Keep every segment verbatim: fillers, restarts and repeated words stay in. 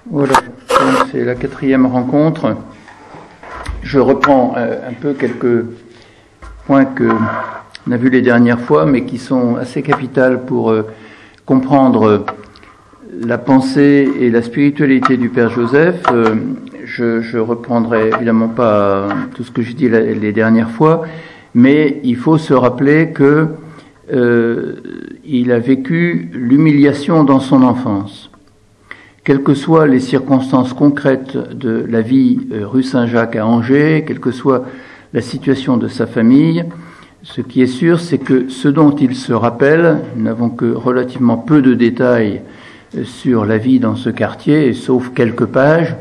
Voilà, donc c'est la quatrième rencontre. Je reprends euh, un peu quelques points que on a vus les dernières fois, mais qui sont assez capitales pour euh, comprendre euh, la pensée et la spiritualité du Père Joseph. Euh, je, je reprendrai évidemment pas tout ce que j'ai dit la, les dernières fois, mais il faut se rappeler que euh, il a vécu l'humiliation dans son enfance. Quelles que soient les circonstances concrètes de la vie euh, rue Saint-Jacques à Angers, quelle que soit la situation de sa famille, ce qui est sûr, c'est que ce dont il se rappelle, nous n'avons que relativement peu de détails euh, sur la vie dans ce quartier, sauf quelques pages,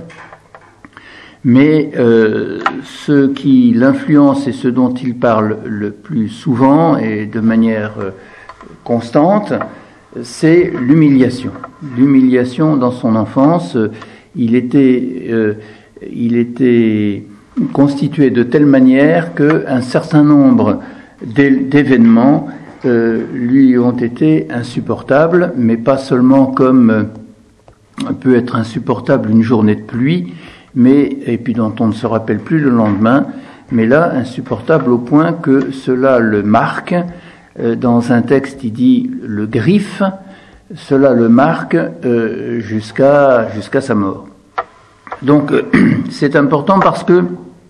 mais euh, ce qui l'influence et ce dont il parle le plus souvent et de manière euh, constante, c'est l'humiliation. L'humiliation dans son enfance, il était, euh, il était constitué de telle manière qu'un certain nombre d'événements euh, lui ont été insupportables, mais pas seulement comme euh, peut être insupportable une journée de pluie, mais et puis dont on ne se rappelle plus le lendemain, mais là insupportable au point que cela le marque. Dans un texte, il dit le griffe, cela le marque euh, jusqu'à jusqu'à sa mort. Donc euh, c'est important parce que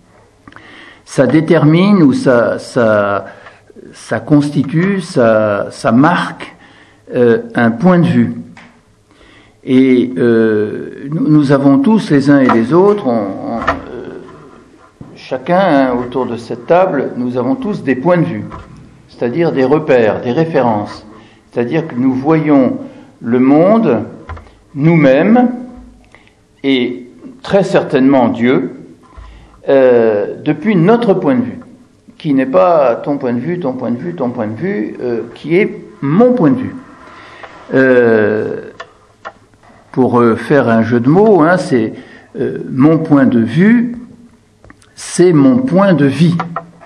ça détermine ou ça ça ça constitue, ça ça marque euh, un point de vue. Et euh, nous, nous avons tous les uns et les autres, on, on, euh, chacun hein, autour de cette table, nous avons tous des points de vue. C'est-à-dire des repères, des références. C'est-à-dire que nous voyons le monde, nous-mêmes, et très certainement Dieu, euh, depuis notre point de vue, qui n'est pas ton point de vue, ton point de vue, ton point de vue, euh, qui est mon point de vue. Euh, pour euh, faire un jeu de mots, hein, c'est euh, mon point de vue, c'est mon point de vie.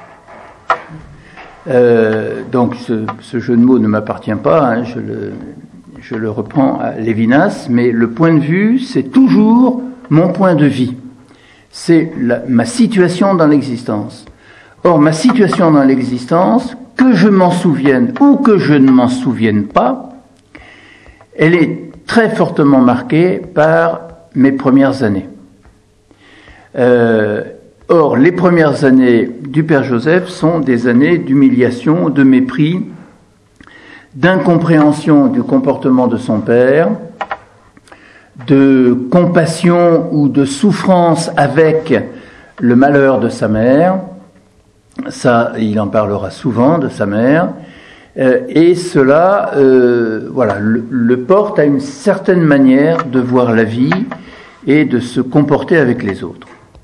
Euh, donc ce, ce jeu de mots ne m'appartient pas, hein, je, le, je le reprends à Lévinas, mais le point de vue, c'est toujours mon point de vie. C'est la, ma situation dans l'existence. Or, ma situation dans l'existence, que je m'en souvienne ou que je ne m'en souvienne pas, elle est très fortement marquée par mes premières années. Euh, Or, les premières années du Père Joseph sont des années d'humiliation, de mépris, d'incompréhension du comportement de son père, de compassion ou de souffrance avec le malheur de sa mère. Ça, il en parlera souvent de sa mère. Euh, et cela, euh, voilà, le, le porte à une certaine manière de voir la vie et de se comporter avec les autres.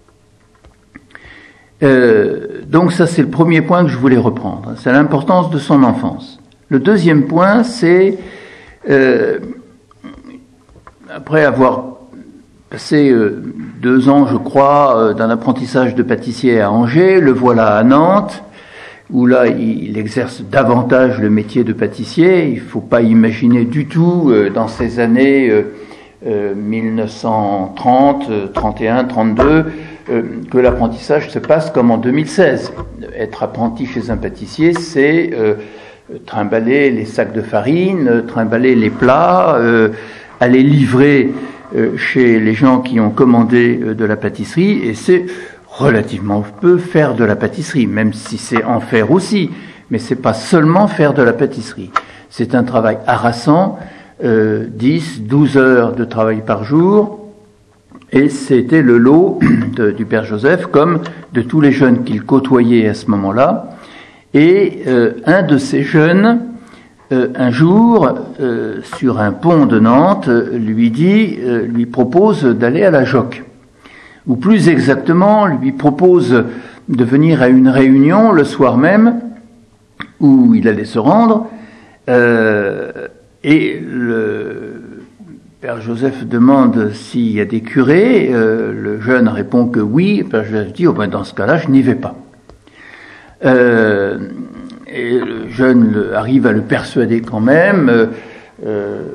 Euh, donc ça c'est le premier point que je voulais reprendre, c'est l'importance de son enfance. Le deuxième point c'est, euh, après avoir passé euh, deux ans je crois euh, d'un apprentissage de pâtissier à Angers, le voilà à Nantes, où là il, il exerce davantage le métier de pâtissier. Il ne faut pas imaginer du tout euh, dans ces années euh, euh, mille neuf cent trente, trente et un, trente-deux, Euh, que l'apprentissage se passe comme en deux mille seize. Être apprenti chez un pâtissier, c'est euh, trimballer les sacs de farine, euh, trimballer les plats, euh, aller livrer euh, chez les gens qui ont commandé euh, de la pâtisserie, et c'est relativement peu faire de la pâtisserie, même si c'est en faire aussi, mais c'est pas seulement faire de la pâtisserie. C'est un travail harassant, euh, dix, douze heures de travail par jour. Et c'était le lot de, du Père Joseph, comme de tous les jeunes qu'il côtoyait à ce moment-là. Et euh, un de ces jeunes, euh, un jour, euh, sur un pont de Nantes, lui dit, euh, lui propose d'aller à la Joque. Ou plus exactement, lui propose de venir à une réunion le soir même, où il allait se rendre, euh, et le Père Joseph demande s'il y a des curés, euh, le jeune répond que oui, Père Joseph dit, oh ben dans ce cas-là, je n'y vais pas. Euh, et le jeune arrive à le persuader quand même, euh,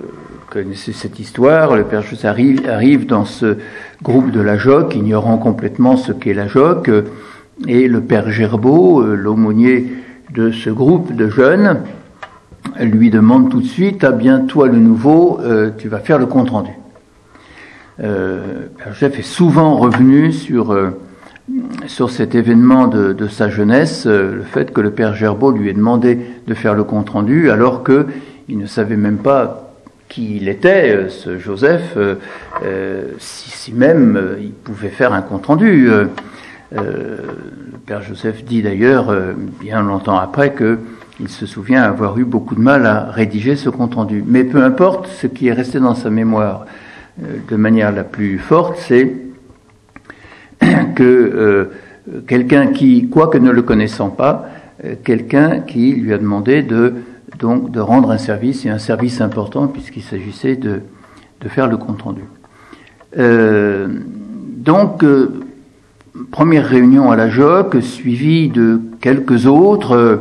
connaissez cette histoire, le Père Joseph arrive, arrive dans ce groupe de la J O C, ignorant complètement ce qu'est la J O C, et le Père Gerbeau, l'aumônier de ce groupe de jeunes, lui demande tout de suite, ah bien toi le nouveau, euh, tu vas faire le compte-rendu. Euh, Père Joseph est souvent revenu sur, euh, sur cet événement de, de sa jeunesse, euh, le fait que le Père Gerbeau lui ait demandé de faire le compte-rendu, alors qu'il ne savait même pas qui il était, euh, ce Joseph, euh, euh, si, si même euh, il pouvait faire un compte-rendu. Euh, euh, le Père Joseph dit d'ailleurs, euh, bien longtemps après, que il se souvient avoir eu beaucoup de mal à rédiger ce compte-rendu. Mais peu importe, ce qui est resté dans sa mémoire euh, de manière la plus forte, c'est que euh, quelqu'un qui, quoique ne le connaissant pas, euh, quelqu'un qui lui a demandé de, donc, de rendre un service, et un service important, puisqu'il s'agissait de, de faire le compte-rendu. Euh, donc, euh, première réunion à la J O C, suivie de quelques autres. Euh,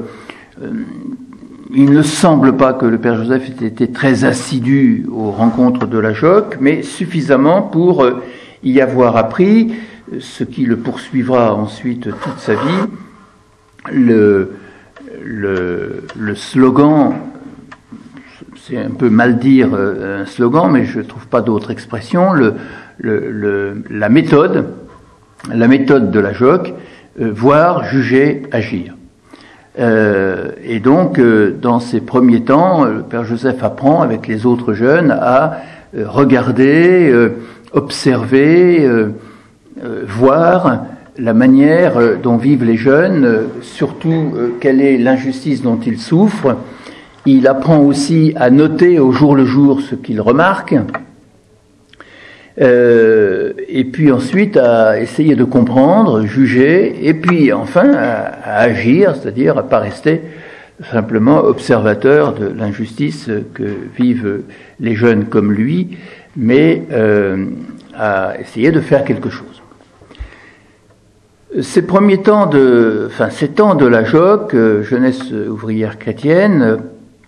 Il ne semble pas que le Père Joseph ait été très assidu aux rencontres de la J O C, mais suffisamment pour y avoir appris ce qui le poursuivra ensuite toute sa vie, le, le, le slogan, c'est un peu mal dire un slogan, mais je ne trouve pas d'autre expression, le, le, le, la méthode, la méthode de la J O C, euh, voir, juger, agir. Euh, et donc, euh, dans ces premiers temps, le Père Joseph apprend avec les autres jeunes à euh, regarder, euh, observer, euh, euh, voir la manière euh, dont vivent les jeunes, euh, surtout euh, quelle est l'injustice dont ils souffrent. Il apprend aussi à noter au jour le jour ce qu'il remarque, euh, et puis ensuite à essayer de comprendre, juger, et puis enfin à, à agir, c'est-à-dire à pas rester simplement observateur de l'injustice que vivent les jeunes comme lui, mais euh, à essayer de faire quelque chose. Ces premiers temps de, enfin ces temps de la J O C, jeunesse ouvrière chrétienne,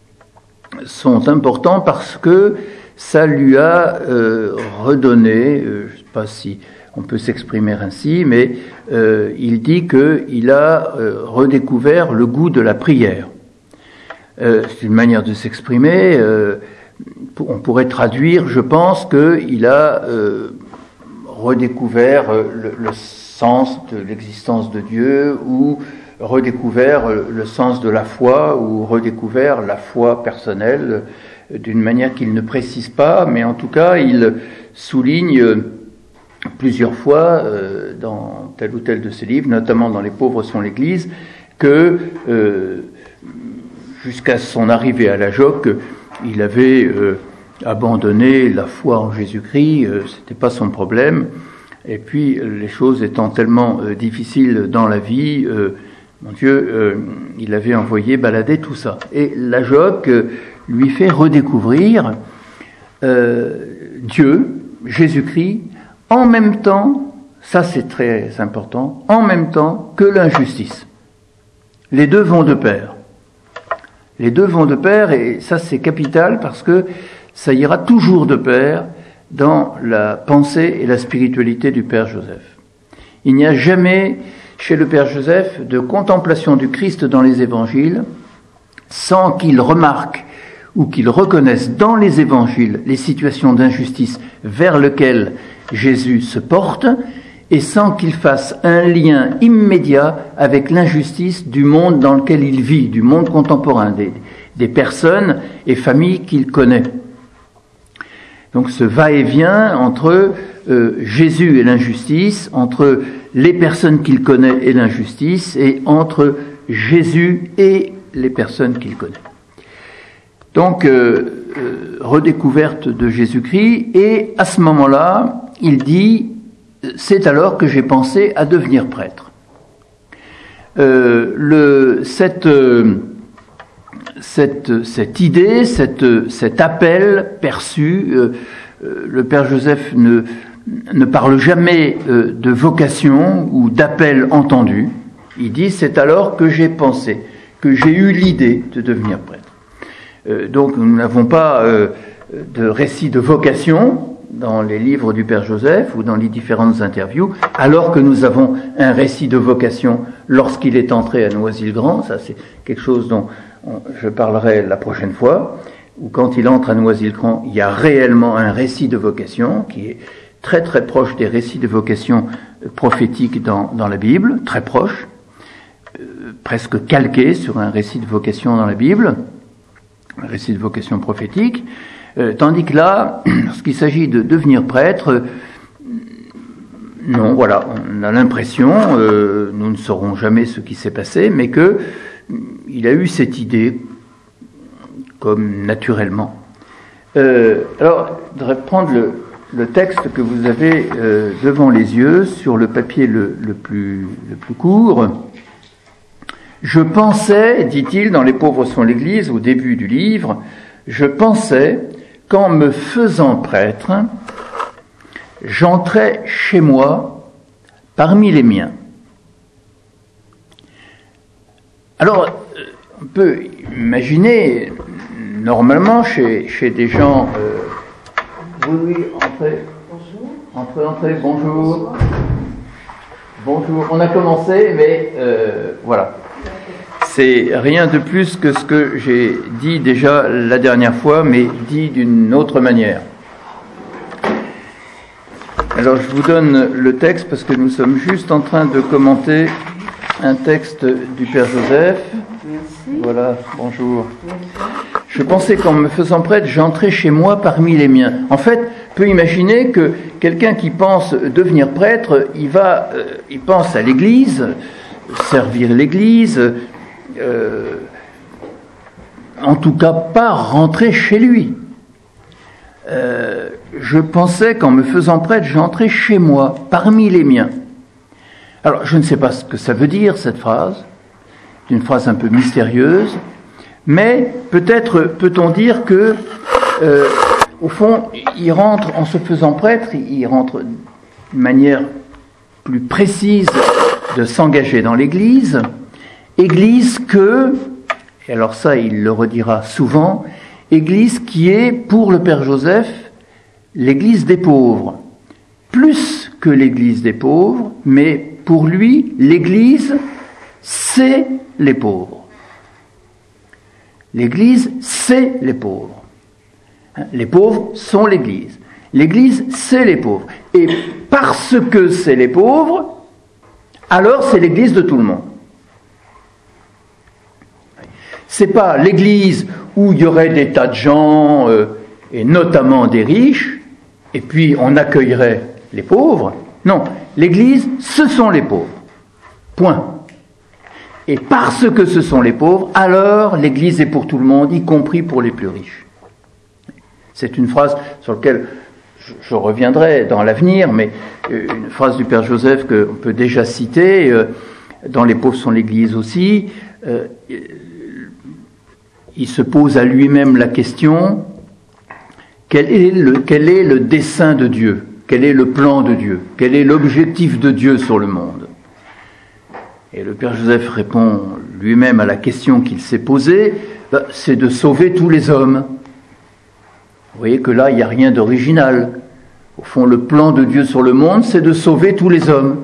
sont importants parce que ça lui a euh, redonné, euh, je ne sais pas si on peut s'exprimer ainsi, mais euh, il dit qu'il a euh, redécouvert le goût de la prière. Euh, c'est une manière de s'exprimer. Euh, on pourrait traduire, je pense, qu'il a euh, redécouvert le, le sens de l'existence de Dieu, ou redécouvert le sens de la foi, ou redécouvert la foi personnelle, d'une manière qu'il ne précise pas, mais en tout cas, il souligne plusieurs fois euh, dans tel ou tel de ses livres, notamment dans Les pauvres sont l'Église, que euh, jusqu'à son arrivée à la J O C, il avait euh, abandonné la foi en Jésus-Christ, euh, c'était pas son problème, et puis les choses étant tellement euh, difficiles dans la vie, euh, mon Dieu, euh, il avait envoyé balader tout ça. Et la J O C lui fait redécouvrir euh, Dieu, Jésus-Christ, en même temps, ça c'est très important, en même temps que l'injustice. Les deux vont de pair. Les deux vont de pair, et ça c'est capital parce que ça ira toujours de pair dans la pensée et la spiritualité du Père Joseph. Il n'y a jamais chez le Père Joseph de contemplation du Christ dans les évangiles sans qu'il remarque ou qu'il reconnaisse dans les évangiles les situations d'injustice vers lesquelles Jésus se porte, et sans qu'il fasse un lien immédiat avec l'injustice du monde dans lequel il vit, du monde contemporain, des, des personnes et familles qu'il connaît. Donc ce va-et-vient entre euh, Jésus et l'injustice, entre les personnes qu'il connaît et l'injustice, et entre Jésus et les personnes qu'il connaît. Donc, euh, euh, redécouverte de Jésus-Christ, et à ce moment-là, il dit, c'est alors que j'ai pensé à devenir prêtre. Euh, le, cette, euh, cette, cette idée, cette, cet appel perçu, euh, euh, le Père Joseph ne, ne parle jamais euh, de vocation ou d'appel entendu. Il dit, c'est alors que j'ai pensé, que j'ai eu l'idée de devenir prêtre. Euh, donc nous n'avons pas euh, de récits de vocation dans les livres du Père Joseph ou dans les différentes interviews, alors que nous avons un récit de vocation lorsqu'il est entré à Noisy-le-Grand. Ça, c'est quelque chose dont on, je parlerai la prochaine fois, où quand il entre à Noisy-le-Grand, il y a réellement un récit de vocation qui est très très proche des récits de vocation prophétiques dans, dans la Bible, très proche, euh, presque calqué sur un récit de vocation dans la Bible, un récit de vocation prophétique, euh, tandis que là, lorsqu'il s'agit de devenir prêtre, euh, non, voilà, on a l'impression, euh, nous ne saurons jamais ce qui s'est passé, mais que il a eu cette idée comme naturellement. Euh, alors, je voudrais prendre le, le texte que vous avez euh, devant les yeux sur le papier le, le, plus, le plus court. Je pensais, dit-il dans Les pauvres sont l'Église, au début du livre, je pensais qu'en me faisant prêtre, j'entrais chez moi parmi les miens. Alors, on peut imaginer, normalement, chez, chez des gens... Euh, oui, oui, entrez. Bonjour. Entrez, entrez, bonjour. Bonjour. On a commencé, mais euh, voilà. C'est rien de plus que ce que j'ai dit déjà la dernière fois, mais dit d'une autre manière. Alors, je vous donne le texte parce que nous sommes juste en train de commenter un texte du Père Joseph. Merci. Voilà, bonjour. Merci. Je pensais qu'en me faisant prêtre, j'entrais chez moi parmi les miens. En fait, on peut imaginer que quelqu'un qui pense devenir prêtre, il va, euh, il pense à l'Église, servir l'Église, euh, en tout cas pas rentrer chez lui. Euh, je pensais qu'en me faisant prêtre, j'entrais chez moi, parmi les miens. Alors, je ne sais pas ce que ça veut dire, cette phrase. C'est une phrase un peu mystérieuse. Mais peut-être peut-on dire que, euh, au fond, il rentre, en se faisant prêtre, il rentre d'une manière plus précise de s'engager dans l'Église. Église que, et alors ça il le redira souvent, Église qui est, pour le Père Joseph, l'Église des pauvres. Plus que l'Église des pauvres, mais pour lui, l'Église, c'est les pauvres. L'Église, c'est les pauvres. Les pauvres sont l'Église. L'Église, c'est les pauvres. Et parce que c'est les pauvres, alors c'est l'Église de tout le monde. C'est pas l'Église où il y aurait des tas de gens, euh, et notamment des riches, et puis on accueillerait les pauvres. Non, l'Église, ce sont les pauvres. Point. Et parce que ce sont les pauvres, alors l'Église est pour tout le monde, y compris pour les plus riches. C'est une phrase sur laquelle je, je reviendrai dans l'avenir, mais une phrase du Père Joseph qu'on peut déjà citer, euh, dans Les pauvres sont l'Église aussi. Euh, il se pose à lui-même la question, quel est le, quel est le dessein de Dieu? Quel est le plan de Dieu? Quel est l'objectif de Dieu sur le monde? Et le Père Joseph répond lui-même à la question qu'il s'est posée, ben, c'est de sauver tous les hommes. Vous voyez que là, il n'y a rien d'original. Au fond, le plan de Dieu sur le monde, c'est de sauver tous les hommes.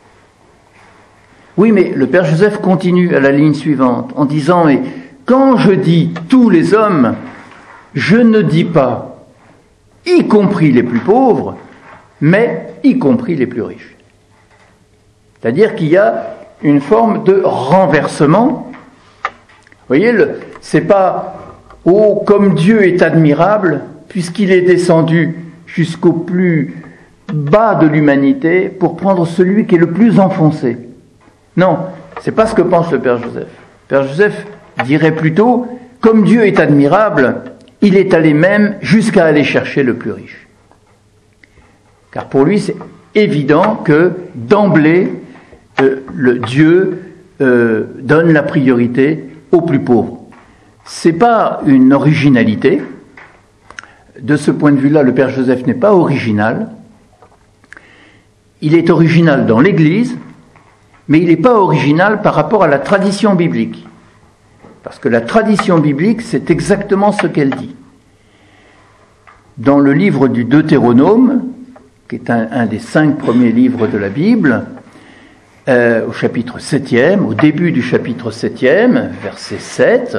Oui, mais le Père Joseph continue à la ligne suivante, en disant, mais quand je dis tous les hommes, je ne dis pas, y compris les plus pauvres, mais y compris les plus riches. C'est-à-dire qu'il y a une forme de renversement. Vous voyez, le, c'est pas « Oh, comme Dieu est admirable, puisqu'il est descendu jusqu'au plus bas de l'humanité pour prendre celui qui est le plus enfoncé. » Non, c'est pas ce que pense le Père Joseph. Le Père Joseph dirait plutôt « Comme Dieu est admirable, il est allé même jusqu'à aller chercher le plus riche. » Car pour lui, c'est évident que d'emblée, Euh, le Dieu euh, donne la priorité aux plus pauvres. C'est pas une originalité. De ce point de vue-là, le Père Joseph n'est pas original. Il est original dans l'Église, mais il n'est pas original par rapport à la tradition biblique. Parce que la tradition biblique, c'est exactement ce qu'elle dit. dans le livre du Deutéronome, qui est un, un des cinq premiers livres de la Bible, euh, au chapitre septième, au début du chapitre septième, verset sept,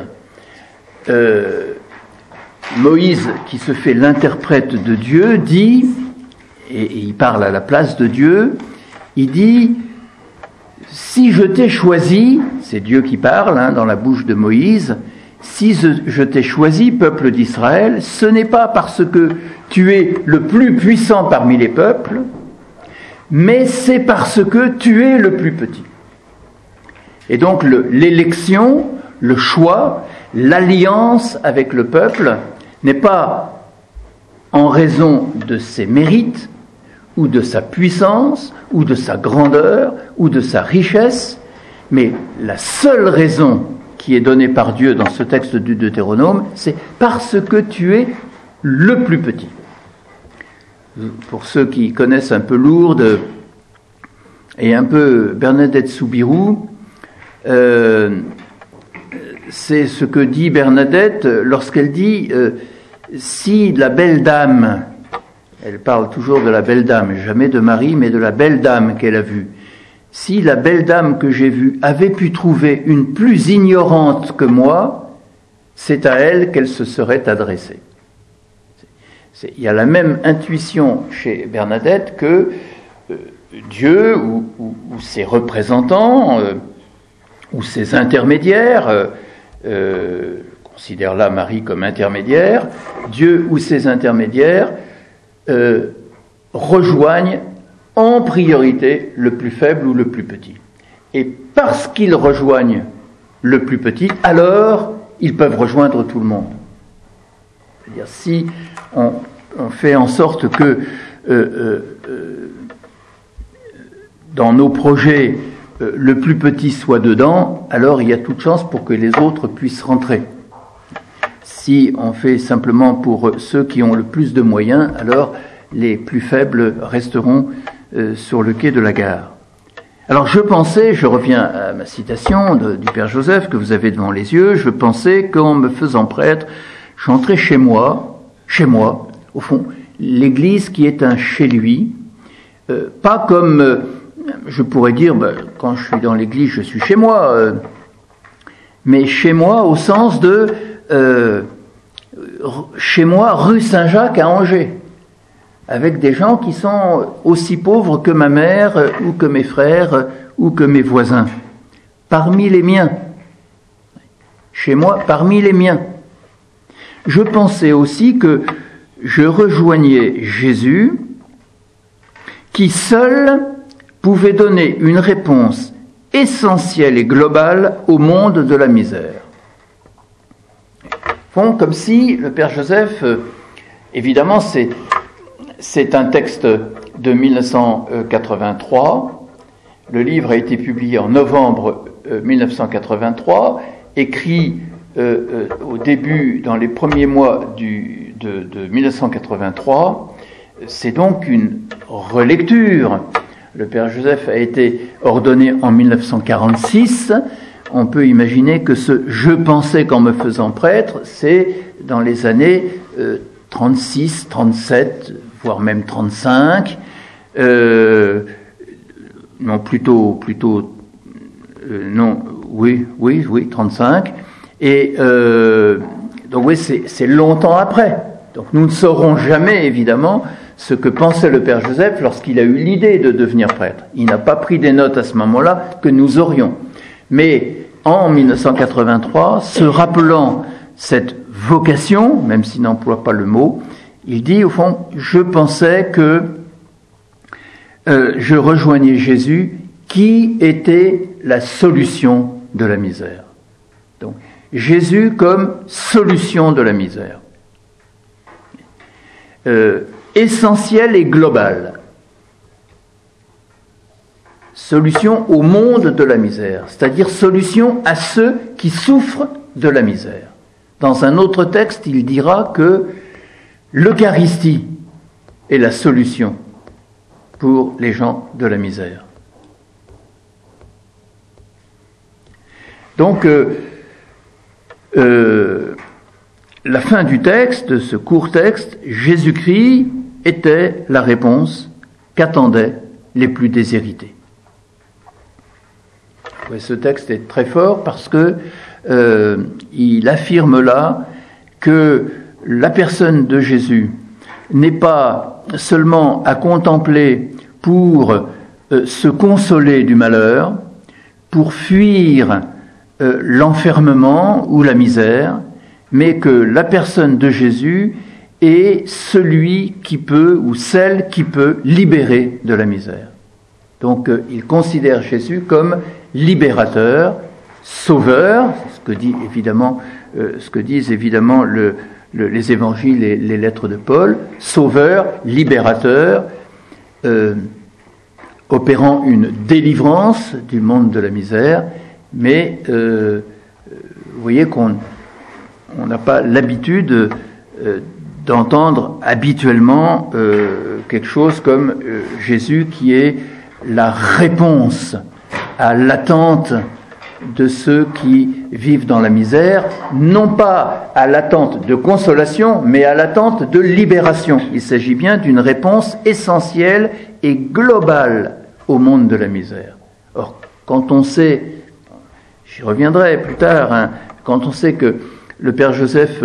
euh, Moïse, qui se fait l'interprète de Dieu, dit, et, et il parle à la place de Dieu, il dit, si je t'ai choisi, c'est Dieu qui parle hein, dans la bouche de Moïse, si je, je t'ai choisi, peuple d'Israël, ce n'est pas parce que tu es le plus puissant parmi les peuples, mais c'est parce que tu es le plus petit. Et donc le, l'élection, le choix, l'alliance avec le peuple n'est pas en raison de ses mérites, ou de sa puissance, ou de sa grandeur, ou de sa richesse, mais la seule raison qui est donnée par Dieu dans ce texte du Deutéronome, c'est parce que tu es le plus petit. Pour ceux qui connaissent un peu Lourdes et un peu Bernadette Soubirous, euh, c'est ce que dit Bernadette lorsqu'elle dit euh, « Si la belle dame », elle parle toujours de la belle dame, jamais de Marie, mais de la belle dame qu'elle a vue. Si la belle dame que j'ai vue avait pu trouver une plus ignorante que moi, c'est à elle qu'elle se serait adressée. C'est, il y a la même intuition chez Bernadette que euh, Dieu ou, ou, ou ses représentants euh, ou ses intermédiaires, euh, euh, considère là Marie comme intermédiaire, Dieu ou ses intermédiaires Euh, rejoignent en priorité le plus faible ou le plus petit. Et parce qu'ils rejoignent le plus petit, alors ils peuvent rejoindre tout le monde. C'est-à-dire si on, on fait en sorte que euh, euh, euh, dans nos projets euh, le plus petit soit dedans, alors il y a toute chance pour que les autres puissent rentrer. Si on fait simplement pour ceux qui ont le plus de moyens, alors les plus faibles resteront euh, sur le quai de la gare. Alors je pensais, je reviens à ma citation de, du Père Joseph que vous avez devant les yeux, je pensais qu'en me faisant prêtre, j'entrais chez moi, chez moi, au fond, l'église qui est un chez lui, euh, pas comme, euh, je pourrais dire, ben, quand je suis dans l'église, je suis chez moi, euh, mais chez moi au sens de Euh, chez moi, rue Saint-Jacques à Angers, avec des gens qui sont aussi pauvres que ma mère, ou que mes frères, ou que mes voisins, parmi les miens. Chez moi, parmi les miens. Je pensais aussi que je rejoignais Jésus, qui seul pouvait donner une réponse essentielle et globale au monde de la misère. Font comme si le Père Joseph, euh, évidemment c'est, c'est un texte de mille neuf cent quatre-vingt-trois, le livre a été publié en novembre euh, mille neuf cent quatre-vingt-trois, écrit euh, euh, au début, dans les premiers mois du, de, de mille neuf cent quatre-vingt-trois, c'est donc une relecture. Le Père Joseph a été ordonné en mille neuf cent quarante-six. On peut imaginer que ce « je pensais qu'en me faisant prêtre », c'est dans les années euh, trente-six, trente-sept, voire même trente-cinq, euh, non plutôt, plutôt, euh, non, oui, oui, oui, trente-cinq, et euh, donc oui, c'est, c'est longtemps après. Donc nous ne saurons jamais, évidemment, ce que pensait le Père Joseph lorsqu'il a eu l'idée de devenir prêtre. Il n'a pas pris des notes à ce moment-là que nous aurions. Mais en mille neuf cent quatre-vingt-trois, se rappelant cette vocation, même s'il n'emploie pas le mot, il dit au fond, je pensais que euh, je rejoignais Jésus qui était la solution de la misère. Donc, Jésus comme solution de la misère. Euh, essentielle et globale. Solution au monde de la misère, c'est-à-dire solution à ceux qui souffrent de la misère. Dans un autre texte, il dira que l'Eucharistie est la solution pour les gens de la misère. Donc, euh, euh, la fin du texte, ce court texte, Jésus-Christ était la réponse qu'attendaient les plus déshérités. Ouais, ce texte est très fort parce que euh, il affirme là que la personne de Jésus n'est pas seulement à contempler pour euh, se consoler du malheur, pour fuir euh, l'enfermement ou la misère, mais que la personne de Jésus est celui qui peut, ou celle qui peut libérer de la misère. Donc euh, il considère Jésus comme libérateur, sauveur, c'est ce que dit évidemment, euh, ce que disent évidemment le, le, les évangiles et les lettres de Paul, sauveur, libérateur, euh, opérant une délivrance du monde de la misère, mais euh, vous voyez qu'on on n'a pas l'habitude euh, d'entendre habituellement euh, quelque chose comme euh, Jésus qui est la réponse à l'attente de ceux qui vivent dans la misère, non pas à l'attente de consolation, mais à l'attente de libération. Il s'agit bien d'une réponse essentielle et globale au monde de la misère. Or, quand on sait, j'y reviendrai plus tard, hein, quand on sait que le Père Joseph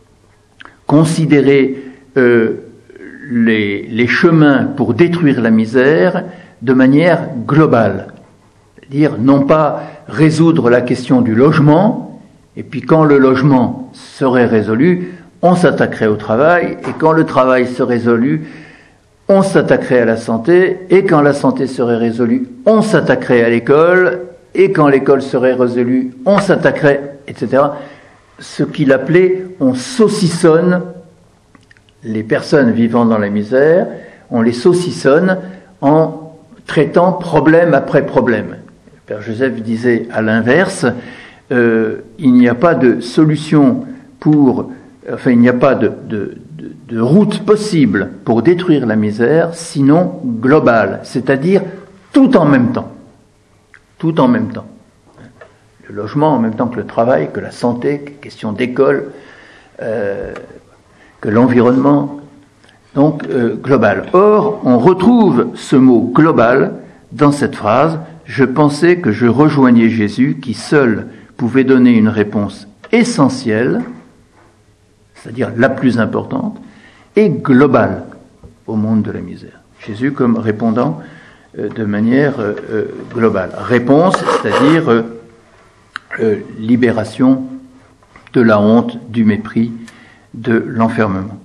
considérait euh, les, les chemins pour détruire la misère de manière globale, c'est-à-dire non pas résoudre la question du logement, et puis quand le logement serait résolu, on s'attaquerait au travail, et quand le travail serait résolu, on s'attaquerait à la santé, et quand la santé serait résolue, on s'attaquerait à l'école, et quand l'école serait résolue, on s'attaquerait, et cetera. Ce qu'il appelait, on saucissonne les personnes vivant dans la misère, on les saucissonne en traitant problème après problème. Le Père Joseph disait à l'inverse, euh, il n'y a pas de solution pour, enfin il n'y a pas de, de, de, de route possible pour détruire la misère, sinon globale, c'est-à-dire tout en même temps. Tout en même temps. Le logement en même temps que le travail, que la santé, question d'école, euh, que l'environnement, donc euh, global. Or, on retrouve ce mot global dans cette phrase « Je pensais que je rejoignais Jésus qui seul pouvait donner une réponse essentielle, c'est-à-dire la plus importante, et globale au monde de la misère. » Jésus comme répondant euh, de manière euh, euh, globale. Réponse, c'est-à-dire euh, Euh, libération de la honte, du mépris, de l'enfermement.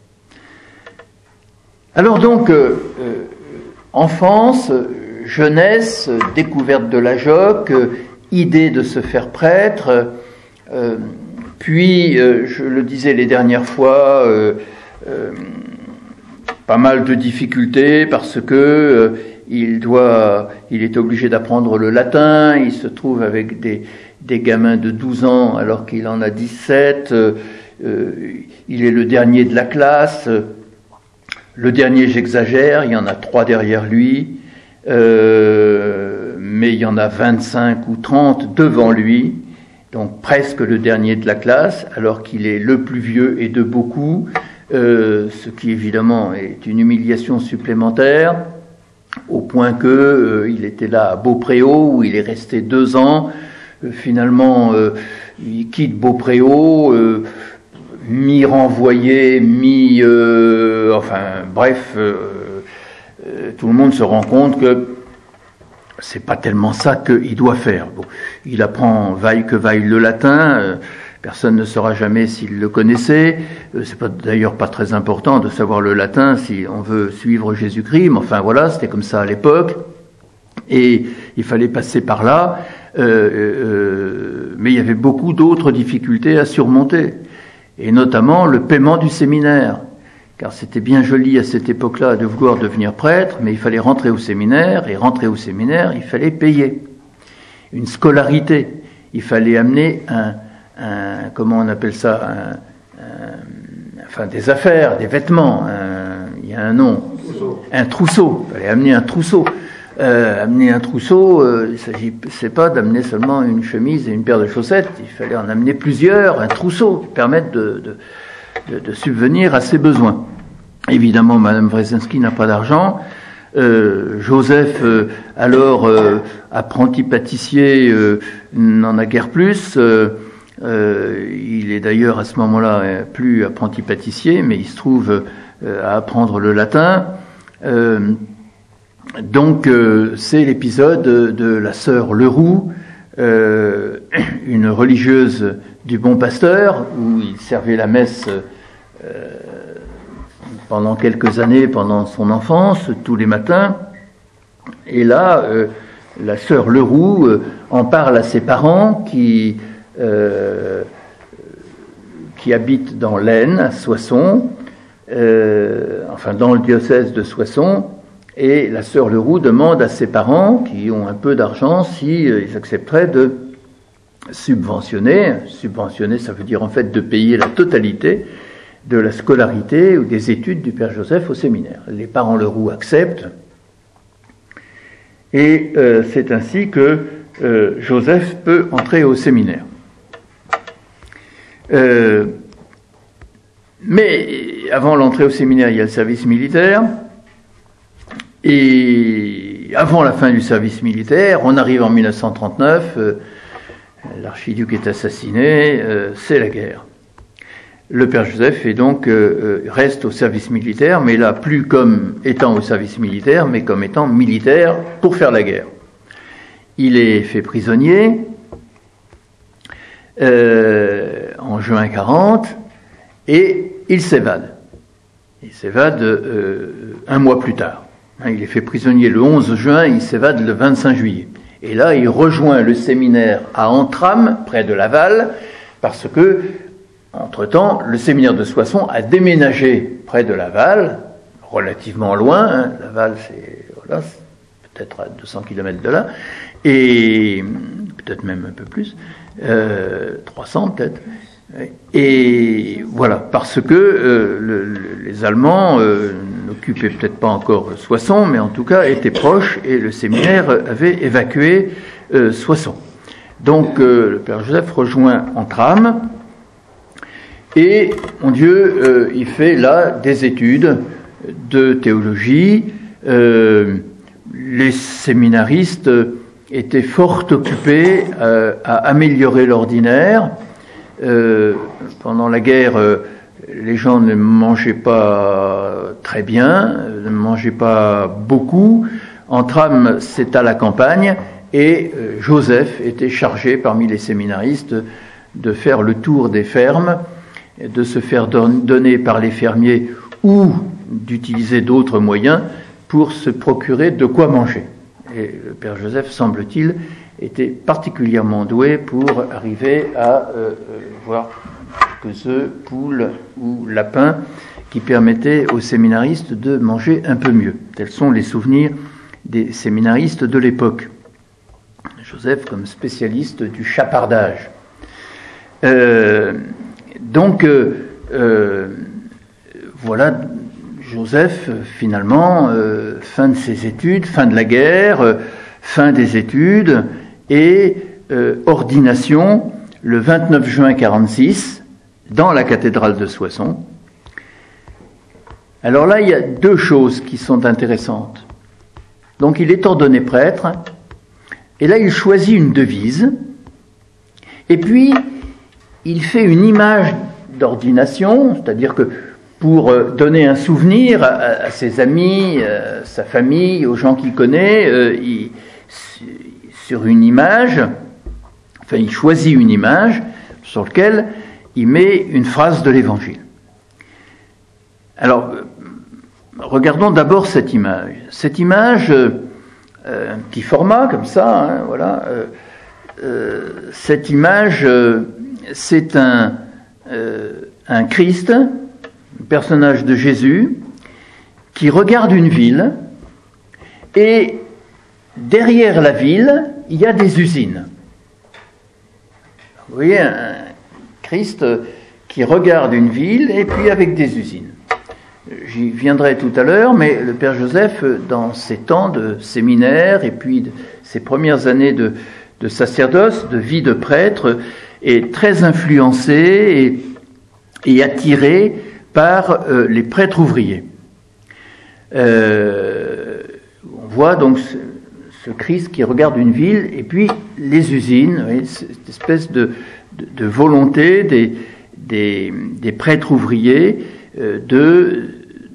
Alors donc, euh, euh, enfance, jeunesse, découverte de la joque, euh, idée de se faire prêtre, euh, puis, euh, je le disais les dernières fois, euh, euh, pas mal de difficultés parce que euh, il doit, il est obligé d'apprendre le latin, il se trouve avec des des gamins de douze ans alors qu'il en a dix-sept, euh, euh, il est le dernier de la classe, le dernier j'exagère, il y en a trois derrière lui, euh, mais il y en a vingt-cinq ou trente devant lui, donc presque le dernier de la classe, alors qu'il est le plus vieux et de beaucoup, euh, ce qui évidemment est une humiliation supplémentaire, au point que euh, il était là à Beaupréau où il est resté deux ans. Finalement, euh, il quitte Beaupréau, euh, mi-renvoyé, mi... Euh, enfin, bref, euh, euh, tout le monde se rend compte que c'est pas tellement ça qu'il doit faire. Bon, il apprend vaille que vaille le latin, euh, personne ne saura jamais s'il le connaissait, euh, c'est pas, d'ailleurs pas très important de savoir le latin si on veut suivre Jésus-Christ, mais enfin voilà, c'était comme ça à l'époque, et il fallait passer par là. Euh, euh, mais il y avait beaucoup d'autres difficultés à surmonter, et notamment le paiement du séminaire, car c'était bien joli à cette époque-là de vouloir devenir prêtre, mais il fallait rentrer au séminaire, et rentrer au séminaire, il fallait payer une scolarité, il fallait amener un, un comment on appelle ça, un, un, enfin des affaires, des vêtements, un, il y a un nom, trousseau. un trousseau, il fallait amener un trousseau. euh, amener un trousseau, euh, il s'agit, c'est pas d'amener seulement une chemise et une paire de chaussettes, il fallait en amener plusieurs, un trousseau qui permette de, de, de, de subvenir à ses besoins. Évidemment, Madame Wresinski n'a pas d'argent. Euh, Joseph, euh, alors euh, apprenti pâtissier, euh, n'en a guère plus. Euh, euh, il est d'ailleurs à ce moment-là plus apprenti pâtissier, mais il se trouve euh, à apprendre le latin. Euh, donc, euh, c'est l'épisode de la sœur Leroux, euh, une religieuse du Bon Pasteur, où il servait la messe euh, pendant quelques années, pendant son enfance, tous les matins. Et là, euh, la sœur Leroux euh, en parle à ses parents qui, euh, qui habitent dans l'Aisne, à Soissons, euh, enfin dans le diocèse de Soissons. Et la sœur Leroux demande à ses parents, qui ont un peu d'argent, si euh, ils accepteraient de subventionner. Subventionner, ça veut dire en fait de payer la totalité de la scolarité ou des études du Père Joseph au séminaire. Les parents Leroux acceptent, et euh, c'est ainsi que euh, Joseph peut entrer au séminaire. Euh, mais avant l'entrée au séminaire, il y a le service militaire, et avant la fin du service militaire, on arrive en mille neuf cent trente-neuf, euh, l'archiduc est assassiné, euh, c'est la guerre. Le Père Joseph est donc euh, reste au service militaire, mais là plus comme étant au service militaire, mais comme étant militaire pour faire la guerre. Il est fait prisonnier euh, en juin quarante et il s'évade. Il s'évade euh, un mois plus tard. Il est fait prisonnier le onze juin, il s'évade le vingt-cinq juillet. Et là, il rejoint le séminaire à Entrammes, près de Laval, parce que entre-temps, le séminaire de Soissons a déménagé près de Laval, relativement loin. Hein. Laval, c'est, voilà, c'est peut-être à deux cents kilomètres de là, et peut-être même un peu plus, euh, trois cents peut-être. Et voilà, parce que euh, le, le, les Allemands euh, n'occupaient peut-être pas encore Soissons, mais en tout cas étaient proches, et le séminaire avait évacué euh, Soissons. Donc euh, le Père Joseph rejoint Entrammes. Et, mon Dieu, euh, il fait là des études de théologie. Euh, les séminaristes étaient fort occupés euh, à améliorer l'ordinaire. Euh, pendant la guerre, euh, les gens ne mangeaient pas très bien, ne mangeaient pas beaucoup. Entrammes, c'est à la campagne, et euh, Joseph était chargé, parmi les séminaristes, de faire le tour des fermes, de se faire donner par les fermiers ou d'utiliser d'autres moyens pour se procurer de quoi manger. Et le Père Joseph, semble-t-il, était particulièrement doué pour arriver à euh, voir quelques œufs, poules ou lapins qui permettaient aux séminaristes de manger un peu mieux. Tels sont les souvenirs des séminaristes de l'époque. Joseph comme spécialiste du chapardage. Euh, Donc, euh, euh, voilà, Joseph, finalement, euh, fin de ses études, fin de la guerre, euh, fin des études, et euh, ordination le vingt-neuf juin quarante-six, dans la cathédrale de Soissons. Alors là, il y a deux choses qui sont intéressantes. Donc, il est ordonné prêtre, et là, il choisit une devise, et puis il fait une image d'ordination, c'est-à-dire que pour donner un souvenir à, à ses amis, à sa famille, aux gens qu'il connaît, euh, il, sur une image, enfin il choisit une image sur laquelle il met une phrase de l'Évangile. Alors, regardons d'abord cette image. Cette image, euh, un petit format comme ça, hein, voilà, euh, euh, cette image... Euh, c'est un, euh, un Christ, un personnage de Jésus, qui regarde une ville, et derrière la ville, il y a des usines. Vous voyez, un Christ qui regarde une ville, et puis avec des usines. j'y viendrai tout à l'heure, mais le Père Joseph, dans ses temps de séminaire et puis de ses premières années de, de sacerdoce, de vie de prêtre, est très influencé et, et attiré par euh, les prêtres ouvriers. Euh, on voit donc ce, ce Christ qui regarde une ville et puis les usines, oui, cette espèce de, de, de volonté des, des, des prêtres ouvriers euh, de,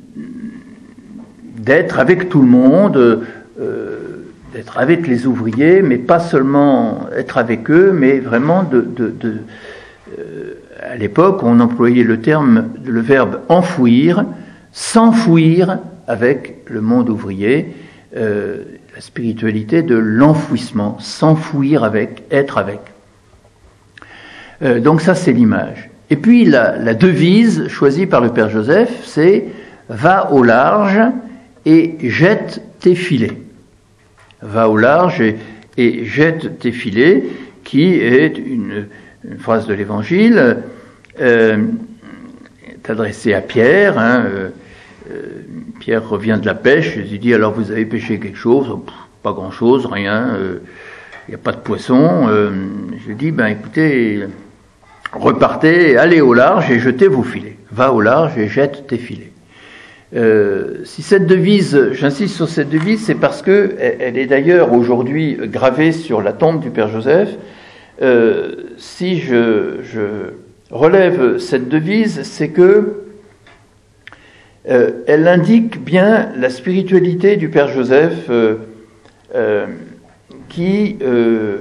d'être avec tout le monde, euh, d'être avec les ouvriers, mais pas seulement être avec eux, mais vraiment de... de, de euh, à l'époque, on employait le terme, le verbe enfouir, s'enfouir avec le monde ouvrier, euh, la spiritualité de l'enfouissement, s'enfouir avec, être avec. Euh, donc ça, c'est l'image. Et puis la, la devise choisie par le Père Joseph, c'est « Va au large et jette tes filets ». Va au large et, et jette tes filets, qui est une, une phrase de l'Évangile euh, adressée à Pierre. Hein, euh, euh, Pierre revient de la pêche, il dit alors vous avez pêché quelque chose? Pff, pas grand-chose, rien. Il euh, n'y a pas de poisson. Euh, je dis ben écoutez, repartez, allez au large et jetez vos filets. Va au large et jette tes filets. Euh, si cette devise, j'insiste sur cette devise, c'est parce que elle est d'ailleurs aujourd'hui gravée sur la tombe du Père Joseph. Euh, si je, je relève cette devise, c'est que euh, elle indique bien la spiritualité du Père Joseph euh, euh, qui euh,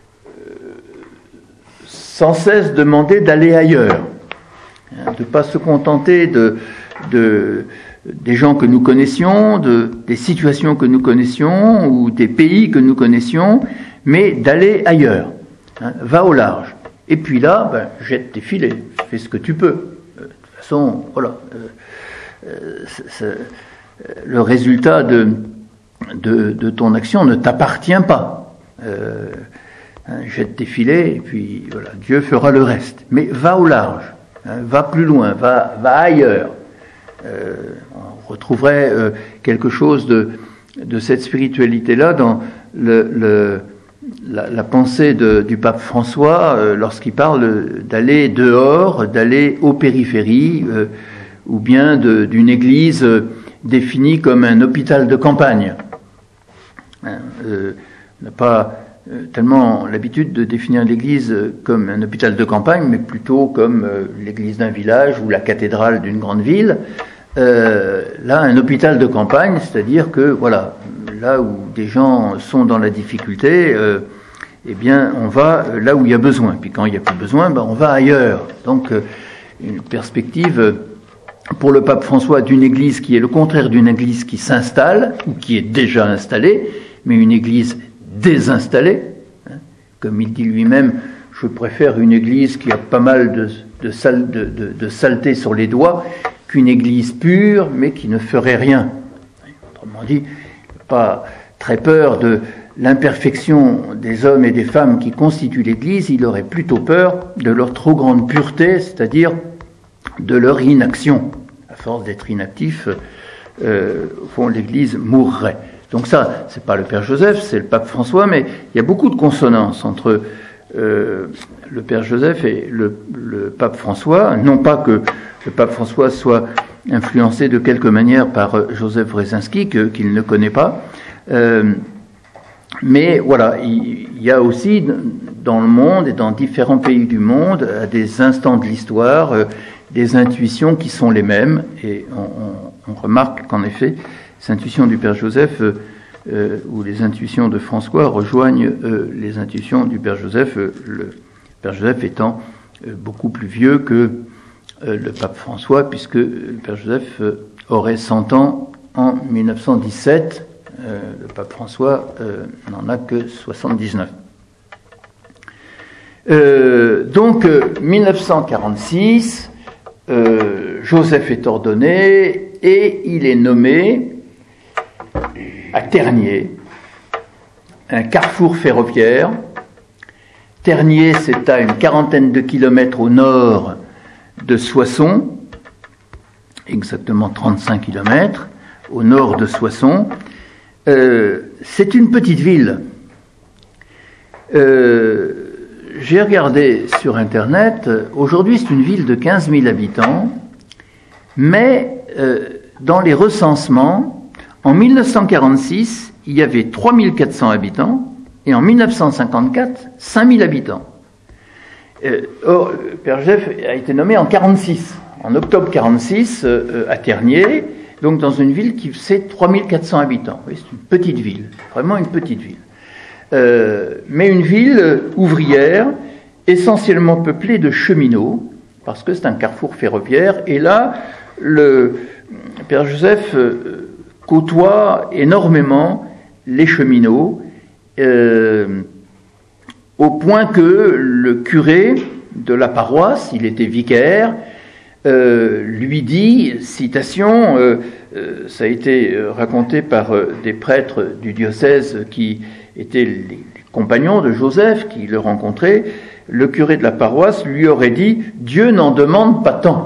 sans cesse demandait d'aller ailleurs, hein, de ne pas se contenter de, de des gens que nous connaissions, de, des situations que nous connaissions ou des pays que nous connaissions, mais d'aller ailleurs. Hein, va au large. Et puis là, ben, jette tes filets, fais ce que tu peux. Euh, de toute façon, voilà. Euh, euh, c'est, c'est, le résultat de, de, de ton action ne t'appartient pas. Euh, hein, jette tes filets, et puis voilà, Dieu fera le reste. Mais va au large, hein, va plus loin, va, va ailleurs. Euh, on retrouverait euh, quelque chose de, de cette spiritualité-là dans le, le, la, la pensée de, du pape François euh, lorsqu'il parle d'aller dehors, d'aller aux périphéries, euh, ou bien de, d'une église euh, définie comme un hôpital de campagne. Hein, euh, on n'a pas euh, tellement l'habitude de définir l'église comme un hôpital de campagne, mais plutôt comme euh, l'église d'un village ou la cathédrale d'une grande ville. Euh, là, un hôpital de campagne, c'est-à-dire que, voilà, là où des gens sont dans la difficulté, euh, eh bien, on va là où il y a besoin. Puis quand il n'y a plus besoin, ben, on va ailleurs. Donc, euh, une perspective pour le pape François d'une église qui est le contraire d'une église qui s'installe, ou qui est déjà installée, mais une église désinstallée. Hein, comme il dit lui-même, je préfère une église qui a pas mal de, de, sale, de, de, de saleté sur les doigts, qu'une église pure, mais qui ne ferait rien. Autrement dit, pas très peur de l'imperfection des hommes et des femmes qui constituent l'église, il aurait plutôt peur de leur trop grande pureté, c'est-à-dire de leur inaction. À force d'être inactif, euh, au fond, l'église mourrait. Donc ça, c'est pas le Père Joseph, c'est le pape François, mais il y a beaucoup de consonances entre euh, le Père Joseph et le, le pape François. Non pas que le pape François soit influencé de quelque manière par Joseph Wresinski, que, qu'il ne connaît pas. Euh, mais voilà, il, il y a aussi dans le monde et dans différents pays du monde, à des instants de l'histoire, euh, des intuitions qui sont les mêmes. Et on, on, on remarque qu'en effet, les intuitions du Père Joseph euh, euh, ou les intuitions de François rejoignent euh, les intuitions du Père Joseph, euh, le Père Joseph étant euh, beaucoup plus vieux que Euh, le pape François, puisque le Père Joseph euh, aurait cent ans en mille neuf cent dix-sept. Euh, le pape François euh, n'en a que soixante-dix-neuf. Euh, donc, euh, mille neuf cent quarante-six, euh, Joseph est ordonné et il est nommé à Tergnier, un carrefour ferroviaire. Tergnier, c'est à une quarantaine de kilomètres au nord de Soissons, exactement trente-cinq kilomètres, au nord de Soissons. Euh, c'est une petite ville. Euh, j'ai regardé sur Internet, aujourd'hui c'est une ville de quinze mille habitants, mais euh, dans les recensements, en mille neuf cent quarante-six, il y avait trois mille quatre cents habitants, et en mille neuf cent cinquante-quatre, cinq mille habitants. Euh, or, Père Joseph a été nommé en quarante-six, en octobre quarante-six, euh, à Ternier, donc dans une ville qui fait trois mille quatre cents habitants. Oui, c'est une petite ville, vraiment une petite ville. Euh, mais une ville ouvrière, essentiellement peuplée de cheminots, parce que c'est un carrefour ferroviaire, et là, le Père Joseph euh, côtoie énormément les cheminots, euh, au point que le curé de la paroisse, il était vicaire, euh, lui dit, citation, euh, euh, ça a été raconté par euh, des prêtres du diocèse qui étaient les, les compagnons de Joseph, qui le rencontraient, le curé de la paroisse lui aurait dit « Dieu n'en demande pas tant ».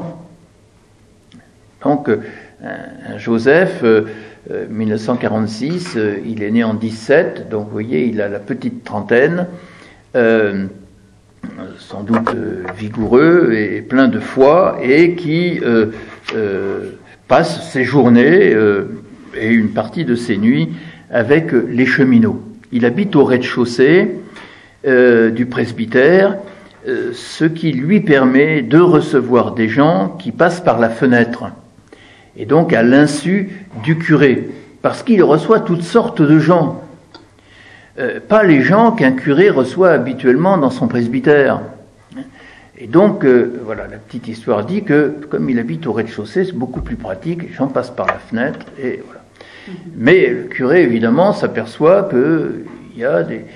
Donc, euh, un Joseph, euh, euh, mille neuf cent quarante-six, euh, il est né en dix-sept, donc vous voyez, il a la petite trentaine, euh, sans doute euh, vigoureux et plein de foi, et qui euh, euh, passe ses journées euh, et une partie de ses nuits avec euh, les cheminots. Il habite au rez-de-chaussée euh, du presbytère, euh, ce qui lui permet de recevoir des gens qui passent par la fenêtre, et donc à l'insu du curé, parce qu'il reçoit toutes sortes de gens. Euh, pas les gens qu'un curé reçoit habituellement dans son presbytère. Et donc, euh, voilà, la petite histoire dit que, comme il habite au rez-de-chaussée, c'est beaucoup plus pratique, les gens passent par la fenêtre, et voilà. Mais le curé, évidemment, s'aperçoit qu'il y a des,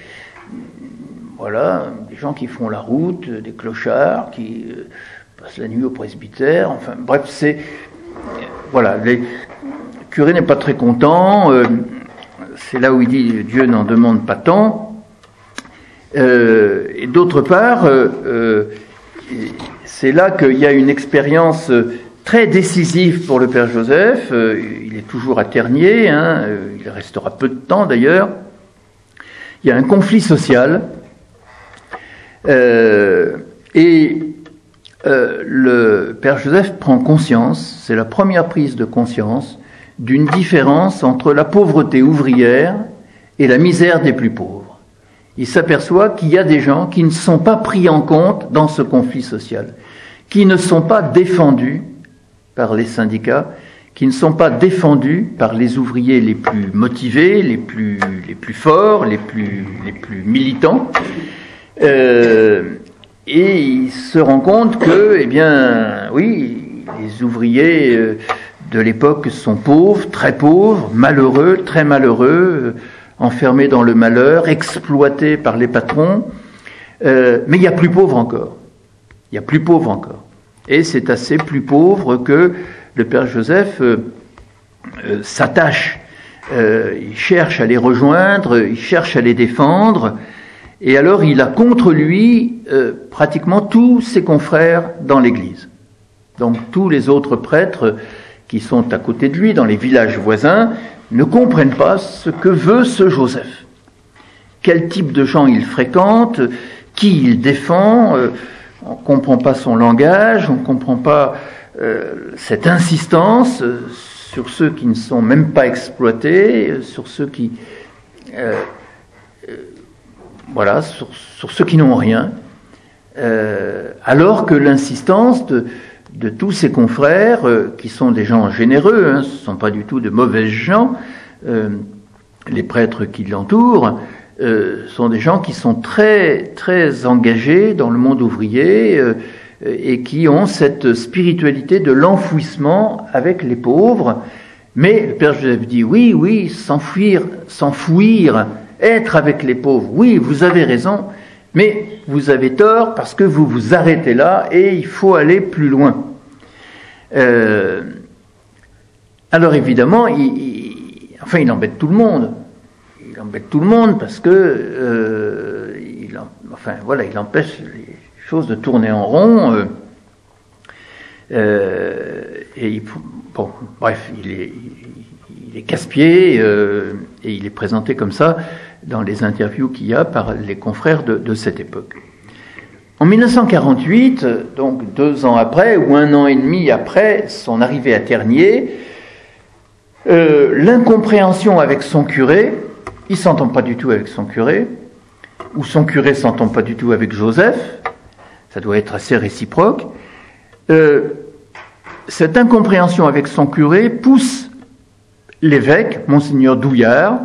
voilà, des gens qui font la route, des clochards, qui euh, passent la nuit au presbytère, enfin, bref, c'est... Voilà, le curé n'est pas très content, euh, c'est là où il dit Dieu n'en demande pas tant. Euh, et d'autre part, euh, euh, c'est là qu'il y a une expérience très décisive pour le Père Joseph. Euh, il est toujours à Ternier, hein, euh, il restera peu de temps d'ailleurs. Il y a un conflit social euh, et euh, le Père Joseph prend conscience, c'est la première prise de conscience, d'une différence entre la pauvreté ouvrière et la misère des plus pauvres. Il s'aperçoit qu'il y a des gens qui ne sont pas pris en compte dans ce conflit social, qui ne sont pas défendus par les syndicats, qui ne sont pas défendus par les ouvriers les plus motivés, les plus, les plus forts, les plus, les plus militants. Euh, et il se rend compte que, eh bien, oui, les ouvriers euh, de l'époque sont pauvres, très pauvres, malheureux, très malheureux, euh, enfermés dans le malheur, exploités par les patrons, euh, mais il y a plus pauvre encore. Il y a plus pauvre encore. Et c'est assez plus pauvre que le Père Joseph euh, euh, s'attache. Euh, il cherche à les rejoindre, il cherche à les défendre, et alors il a contre lui euh, pratiquement tous ses confrères dans l'Église. Donc tous les autres prêtres qui sont à côté de lui, dans les villages voisins, ne comprennent pas ce que veut ce Joseph. Quel type de gens il fréquente, qui il défend, euh, on ne comprend pas son langage, on ne comprend pas euh, cette insistance euh, sur ceux qui ne sont même pas exploités, euh, sur ceux qui... Euh, euh, voilà, sur, sur ceux qui n'ont rien, euh, alors que l'insistance de... de tous ses confrères, euh, qui sont des gens généreux, hein, ce ne sont pas du tout de mauvais gens, euh, les prêtres qui l'entourent, euh, sont des gens qui sont très, très engagés dans le monde ouvrier euh, et qui ont cette spiritualité de l'enfouissement avec les pauvres. Mais le Père Joseph dit, oui, oui, s'enfuir, s'enfouir, être avec les pauvres, oui, vous avez raison, mais vous avez tort parce que vous vous arrêtez là et il faut aller plus loin. Euh, alors évidemment, il, il, enfin, il embête tout le monde. Il embête tout le monde parce que, euh, il, enfin, voilà, il empêche les choses de tourner en rond. Euh, euh, et il, bon, bref, il est, il est casse-pied euh, et il est présenté comme ça dans les interviews qu'il y a par les confrères de, de cette époque. En mille neuf cent quarante-huit, donc deux ans après, ou un an et demi après son arrivée à Tergnier, euh, l'incompréhension avec son curé, il ne s'entend pas du tout avec son curé, ou son curé ne s'entend pas du tout avec Joseph, ça doit être assez réciproque. Euh, cette incompréhension avec son curé pousse l'évêque, Monseigneur Douillard.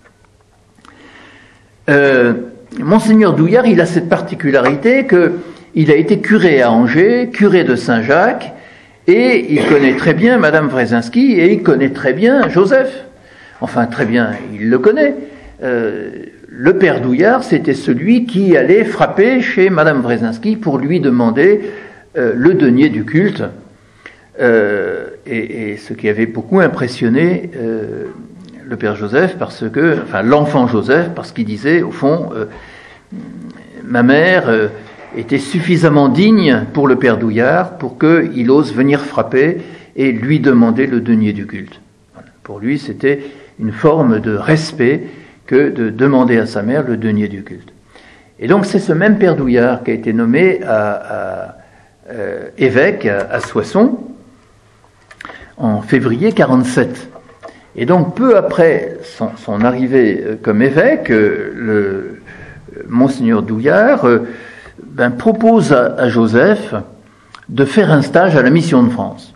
Euh, Monseigneur Douillard, il a cette particularité qu'il a été curé à Angers, curé de Saint-Jacques, et il connaît très bien Madame Wresinski, et il connaît très bien Joseph. Enfin, très bien, il le connaît. Euh, le père Douillard, c'était celui qui allait frapper chez Madame Wresinski pour lui demander euh, le denier du culte, euh, et, et ce qui avait beaucoup impressionné euh, le père Joseph, parce que, enfin l'enfant Joseph, parce qu'il disait, au fond, euh, ma mère euh, était suffisamment digne pour le père Douillard pour qu'il ose venir frapper et lui demander le denier du culte. Voilà. Pour lui, c'était une forme de respect que de demander à sa mère le denier du culte. Et donc c'est ce même père Douillard qui a été nommé à, à, euh, évêque à, à Soissons en février quarante-sept. Et donc peu après son, son arrivée comme évêque, le Monseigneur Douillard euh, ben, propose à, à Joseph de faire un stage à la Mission de France.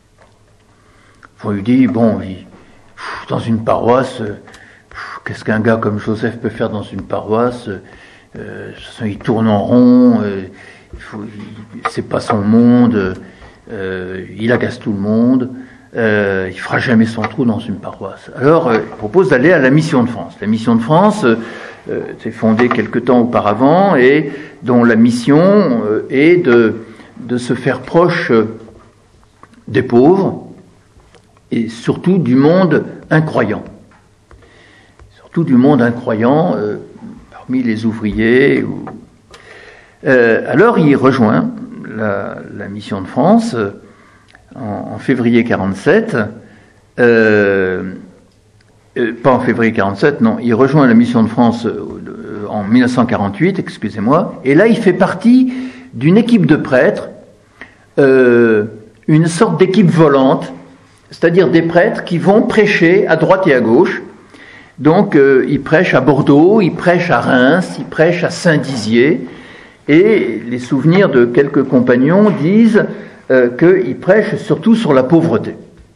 On lui dit, bon, il, pff, dans une paroisse, pff, qu'est-ce qu'un gars comme Joseph peut faire dans une paroisse? euh, Il tourne en rond, euh, il faut, il, c'est pas son monde, euh, il agace tout le monde. Euh, il fera jamais son trou dans une paroisse. Alors, euh, il propose d'aller à la Mission de France. La Mission de France euh, euh, s'est fondée quelque temps auparavant et dont la mission euh, est de, de se faire proche euh, des pauvres et surtout du monde incroyant. Surtout du monde incroyant euh, parmi les ouvriers. Ou... Euh, alors, il rejoint la, la Mission de France euh, En, en février quarante-sept, euh, euh, pas en février quarante-sept, non, il rejoint la Mission de France euh, en mille neuf cent quarante-huit, excusez-moi, et là il fait partie d'une équipe de prêtres, euh, une sorte d'équipe volante, c'est-à-dire des prêtres qui vont prêcher à droite et à gauche. Donc euh, ils prêchent à Bordeaux, ils prêchent à Reims, ils prêchent à Saint-Dizier, et les souvenirs de quelques compagnons disent Euh, qu'il prêche surtout sur la pauvreté.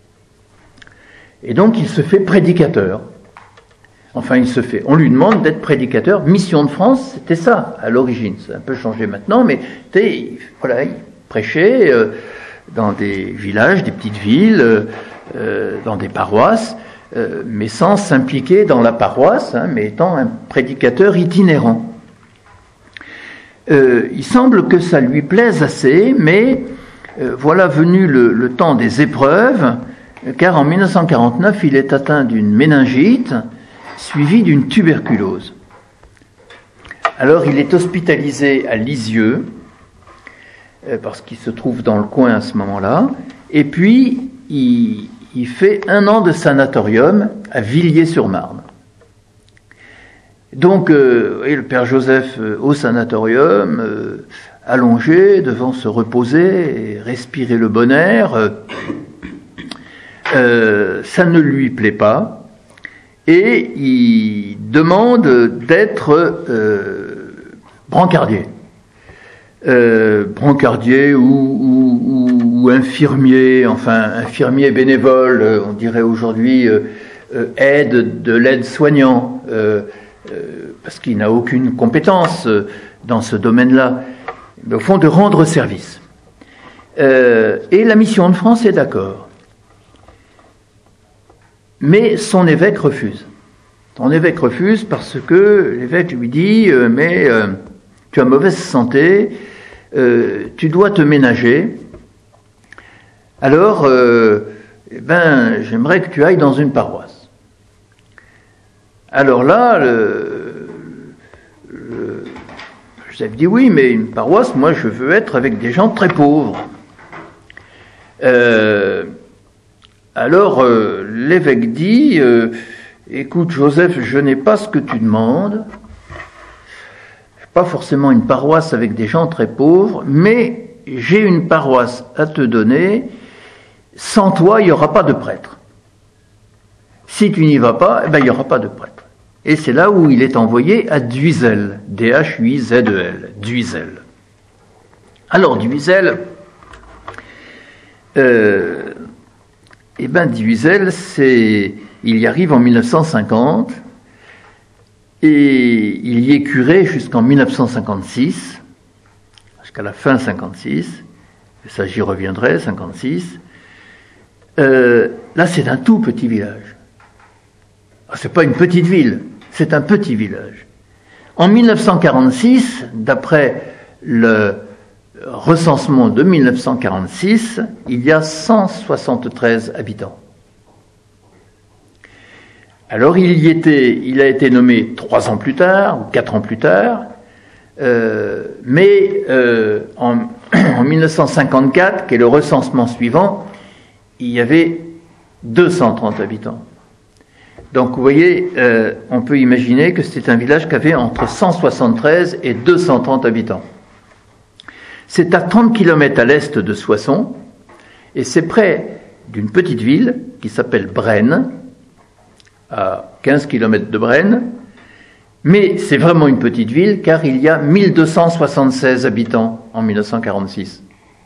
Et donc il se fait prédicateur. Enfin, il se fait. On lui demande d'être prédicateur. Mission de France, c'était ça à l'origine. Ça a un peu changé maintenant, mais voilà, il prêchait euh, dans des villages, des petites villes, euh, dans des paroisses, euh, mais sans s'impliquer dans la paroisse, hein, mais étant un prédicateur itinérant. Euh, il semble que ça lui plaise assez, mais Euh, voilà venu le, le temps des épreuves, car en mille neuf cent quarante-neuf, il est atteint d'une méningite suivie d'une tuberculose. Alors il est hospitalisé à Lisieux, euh, parce qu'il se trouve dans le coin à ce moment-là, et puis il, il fait un an de sanatorium à Villiers-sur-Marne. Donc, euh, et le père Joseph euh, au sanatorium, euh, allongé, devant se reposer et respirer le bon air, euh, euh, ça ne lui plaît pas, et il demande d'être euh, brancardier. Euh, brancardier ou, ou, ou, ou infirmier, enfin infirmier bénévole, on dirait aujourd'hui euh, euh, aide de l'aide-soignant, euh, euh, parce qu'il n'a aucune compétence euh, dans ce domaine-là. Au fond, de rendre service. Euh, et la Mission de France est d'accord. Mais son évêque refuse. Son évêque refuse parce que l'évêque lui dit euh, « Mais euh, tu as mauvaise santé, euh, tu dois te ménager. Alors, euh, eh ben, j'aimerais que tu ailles dans une paroisse. » Alors là, le, le Joseph dit oui, mais une paroisse, moi je veux être avec des gens très pauvres. Euh, alors euh, l'évêque dit, euh, écoute Joseph, je n'ai pas ce que tu demandes, pas forcément une paroisse avec des gens très pauvres, mais j'ai une paroisse à te donner, sans toi il n'y aura pas de prêtre. Si tu n'y vas pas, eh ben, il n'y aura pas de prêtre. Et c'est là où il est envoyé à Duizel, D H U I Z E L, Duizel. Alors Duizel, euh, eh ben Duizel, c'est, il y arrive en mille neuf cent cinquante, et il y est curé jusqu'en mille neuf cent cinquante-six, jusqu'à la fin cinquante-six, et ça j'y reviendrai, cinquante-six. Euh, là c'est un tout petit village. Ah, c'est pas une petite ville, c'est un petit village. En mille neuf cent quarante-six, d'après le recensement de mille neuf cent quarante-six, il y a cent soixante-treize habitants. Alors il y était, il a été nommé trois ans plus tard, ou quatre ans plus tard, euh, mais euh, en, en mille neuf cent cinquante-quatre, qui est le recensement suivant, il y avait deux cent trente habitants. Donc vous voyez, euh, on peut imaginer que c'était un village qui avait entre cent soixante-treize et deux cent trente habitants. C'est à trente kilomètres à l'est de Soissons, et c'est près d'une petite ville qui s'appelle Braine, à quinze kilomètres de Braine, mais c'est vraiment une petite ville car il y a mille deux cent soixante-seize habitants en mille neuf cent quarante-six.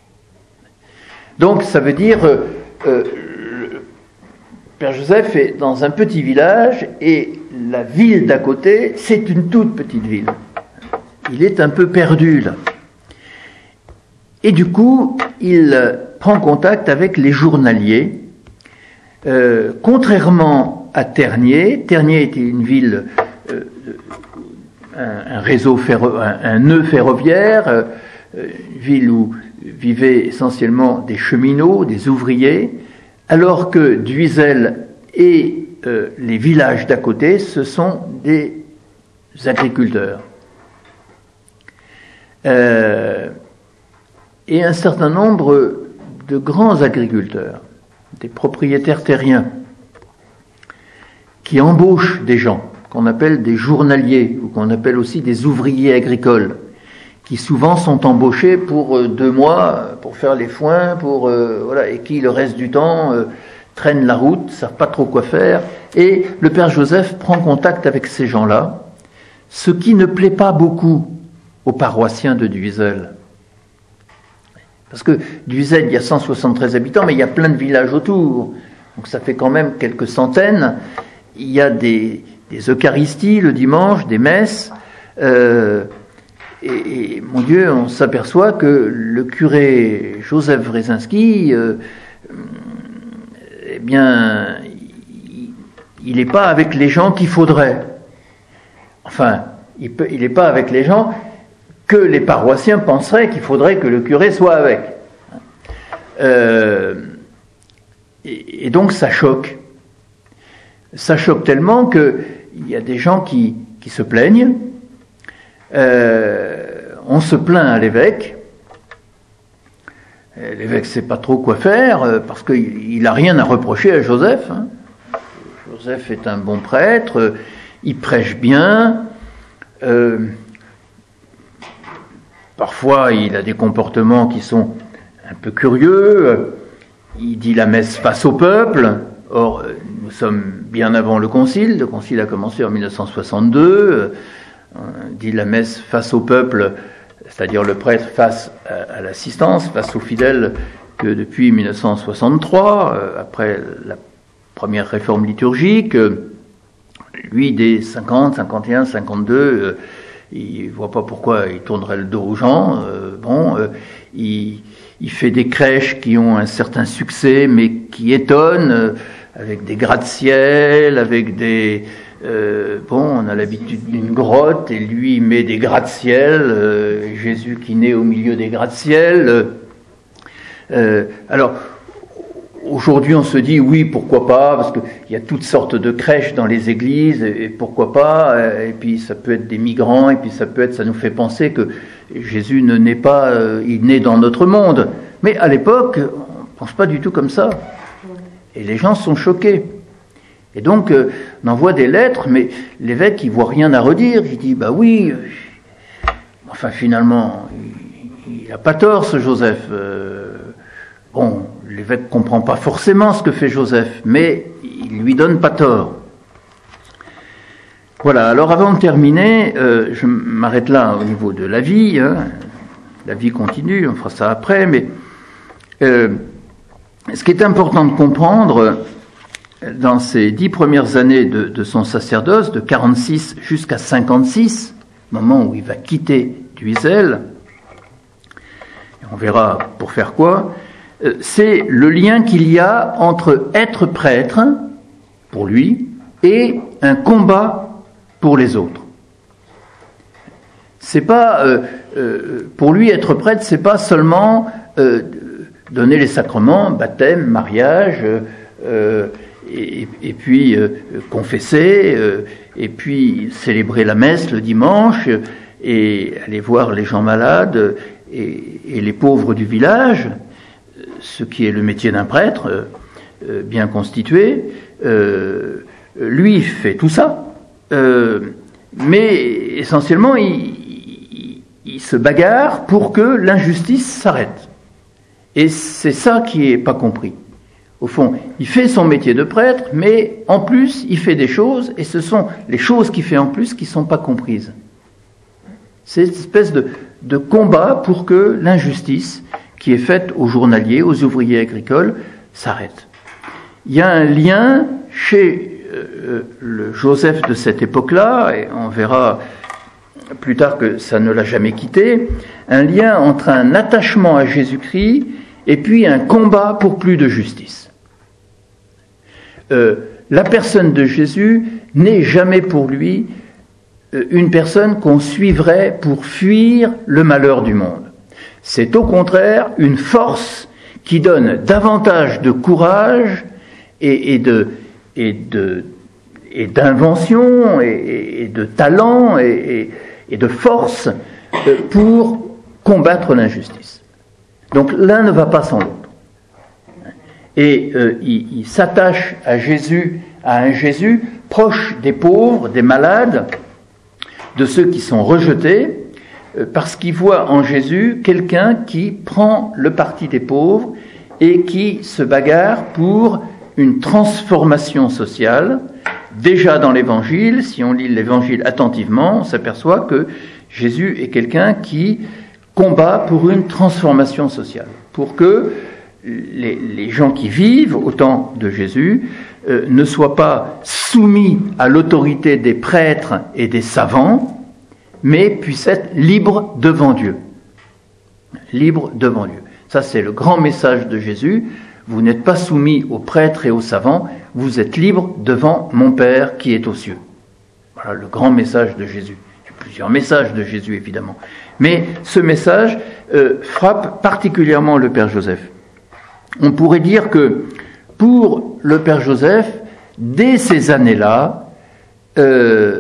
Donc ça veut dire, euh, euh, le Père Joseph est dans un petit village et la ville d'à côté, c'est une toute petite ville. Il est un peu perdu là. Et du coup, il prend contact avec les journaliers. Euh, contrairement à Tergnier, Tergnier était une ville, euh, un, un réseau ferro, un, un nœud ferroviaire, euh, une ville où vivaient essentiellement des cheminots, des ouvriers, alors que Duizel et euh, les villages d'à côté, ce sont des agriculteurs. Euh, et un certain nombre de grands agriculteurs, des propriétaires terriens, qui embauchent des gens, qu'on appelle des journaliers, ou qu'on appelle aussi des ouvriers agricoles, qui souvent sont embauchés pour euh, deux mois, pour faire les foins, pour euh, voilà, et qui le reste du temps euh, traînent la route, savent pas trop quoi faire. Et le Père Joseph prend contact avec ces gens-là, ce qui ne plaît pas beaucoup aux paroissiens de Duizel. Parce que Duizel, il y a cent soixante-treize habitants, mais il y a plein de villages autour. Donc ça fait quand même quelques centaines. Il y a des, des Eucharisties le dimanche, des messes. Euh, et, et mon Dieu, on s'aperçoit que le curé Joseph Wresinski, euh, eh bien, il n'est pas avec les gens qu'il faudrait. Enfin, il peut, il n'est pas avec les gens que les paroissiens penseraient qu'il faudrait que le curé soit avec. Euh, et, et donc ça choque. Ça choque tellement qu'il y a des gens qui, qui se plaignent. Euh, on se plaint à l'évêque. L'évêque ne sait pas trop quoi faire parce qu'il n'a rien à reprocher à Joseph. Hein. Joseph est un bon prêtre, il prêche bien. Euh, Parfois, il a des comportements qui sont un peu curieux. Il dit la messe face au peuple. Or, nous sommes bien avant le concile. Le concile a commencé en mille neuf cent soixante-deux. On dit la messe face au peuple, c'est-à-dire le prêtre face à, à l'assistance, face aux fidèles, que depuis mille neuf cent soixante-trois, après la première réforme liturgique. Lui, dès cinquante, cinquante et un, cinquante-deux... il ne voit pas pourquoi il tournerait le dos aux gens. Euh, bon, euh, il, il fait des crèches qui ont un certain succès, mais qui étonnent, euh, avec des gratte-ciel, avec des... Euh, bon, on a l'habitude d'une grotte, et lui il met des gratte-ciel, euh, Jésus qui naît au milieu des gratte-ciel. Euh, alors, aujourd'hui, on se dit, oui, pourquoi pas, parce qu'il y a toutes sortes de crèches dans les églises, et pourquoi pas, et puis ça peut être des migrants, et puis ça peut être, ça nous fait penser que Jésus ne naît pas, il naît dans notre monde. Mais à l'époque, on ne pense pas du tout comme ça. Et les gens sont choqués. Et donc, euh, on envoie des lettres, mais l'évêque, il voit rien à redire. Il dit, bah oui, euh, enfin finalement, il n'a pas tort, ce Joseph. Euh, bon, l'évêque comprend pas forcément ce que fait Joseph, mais il lui donne pas tort. Voilà, alors avant de terminer, euh, je m'arrête là au niveau de la vie. Hein. La vie continue, on fera ça après, mais euh, ce qui est important de comprendre, dans ces dix premières années de, de son sacerdoce, de quarante-six jusqu'à cinquante-six, moment où il va quitter Duisel, et on verra pour faire quoi, euh, c'est le lien qu'il y a entre être prêtre, pour lui, et un combat pour les autres. C'est pas euh, euh, pour lui être prêtre, c'est pas seulement euh, donner les sacrements, baptême, mariage, euh, et, et puis euh, confesser, euh, et puis célébrer la messe le dimanche, et aller voir les gens malades et, et les pauvres du village, ce qui est le métier d'un prêtre euh, bien constitué. Euh, lui fait tout ça, euh, mais essentiellement il il se bagarre pour que l'injustice s'arrête. Et c'est ça qui est pas compris. Au fond, il fait son métier de prêtre, mais en plus, il fait des choses, et ce sont les choses qu'il fait en plus qui sont pas comprises. C'est une espèce de, de combat pour que l'injustice qui est faite aux journaliers, aux ouvriers agricoles, s'arrête. Il y a un lien chez euh, le Joseph de cette époque-là, et on verra plus tard que ça ne l'a jamais quitté, un lien entre un attachement à Jésus-Christ et puis un combat pour plus de justice. Euh, la personne de Jésus n'est jamais pour lui euh, une personne qu'on suivrait pour fuir le malheur du monde. C'est au contraire une force qui donne davantage de courage et, et de et de et d'invention et, et de talent et, et et de force pour combattre l'injustice. Donc l'un ne va pas sans l'autre. Et euh, il, il s'attache à Jésus, à un Jésus proche des pauvres, des malades, de ceux qui sont rejetés, euh, parce qu'il voit en Jésus quelqu'un qui prend le parti des pauvres et qui se bagarre pour une transformation sociale. Déjà dans l'Évangile, si on lit l'Évangile attentivement, on s'aperçoit que Jésus est quelqu'un qui combat pour une transformation sociale, pour que les, les gens qui vivent au temps de Jésus euh, ne soient pas soumis à l'autorité des prêtres et des savants, mais puissent être libres devant Dieu. Libres devant Dieu. Ça, c'est le grand message de Jésus. Vous n'êtes pas soumis aux prêtres et aux savants, vous êtes libres devant mon Père qui est aux cieux. Voilà le grand message de Jésus. Il y a plusieurs messages de Jésus, évidemment. Mais ce message euh, frappe particulièrement le Père Joseph. On pourrait dire que pour le Père Joseph, dès ces années-là, euh,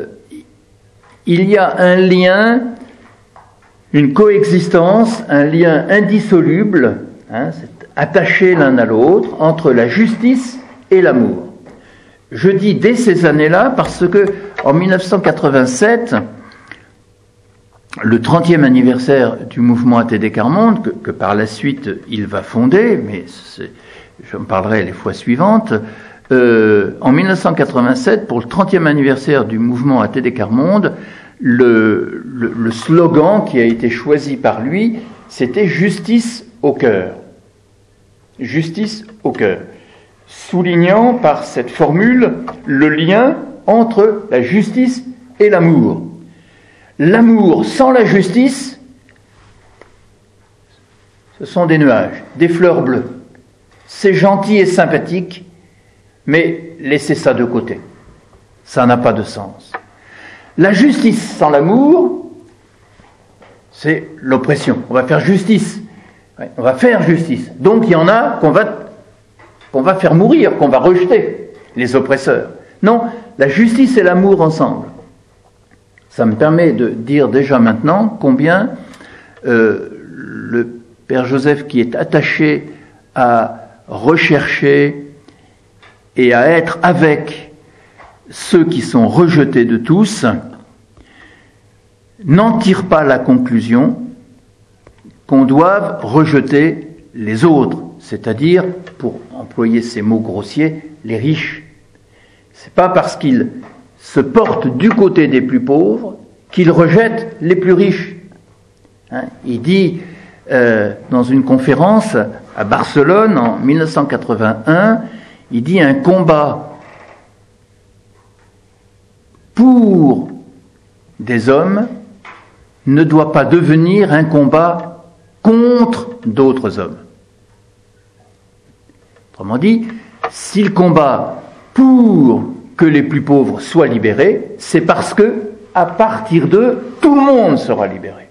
il y a un lien, une coexistence, un lien indissoluble, hein, c'est attachés l'un à l'autre, entre la justice et l'amour. Je dis dès ces années-là parce que en mille neuf cent quatre-vingt-sept, le trentième anniversaire du mouvement A T D Quart Monde, que, que par la suite il va fonder, mais j'en parlerai les fois suivantes, euh, en mille neuf cent quatre-vingt-sept, pour le trentième anniversaire du mouvement A T D Quart Monde, le, le, le slogan qui a été choisi par lui, c'était « Justice au cœur ». Justice au cœur, soulignant par cette formule le lien entre la justice et l'amour. L'amour sans la justice, ce sont des nuages, des fleurs bleues. C'est gentil et sympathique, mais laissez ça de côté. Ça n'a pas de sens. La justice sans l'amour, c'est l'oppression. On va faire justice. Ouais, on va faire justice. Donc il y en a qu'on va, qu'on va faire mourir, qu'on va rejeter, les oppresseurs. Non, la justice et l'amour ensemble. Ça me permet de dire déjà maintenant combien euh, le Père Joseph, qui est attaché à rechercher et à être avec ceux qui sont rejetés de tous, n'en tire pas la conclusion qu'on doive rejeter les autres, c'est-à-dire, pour employer ces mots grossiers, les riches. C'est pas parce qu'ils se portent du côté des plus pauvres qu'ils rejettent les plus riches. Hein, il dit euh, dans une conférence à Barcelone en mille neuf cent quatre-vingt-un, il dit un combat pour des hommes ne doit pas devenir un combat contre d'autres hommes. Autrement dit, si le combat pour que les plus pauvres soient libérés, c'est parce que, à partir d'eux, tout le monde sera libéré.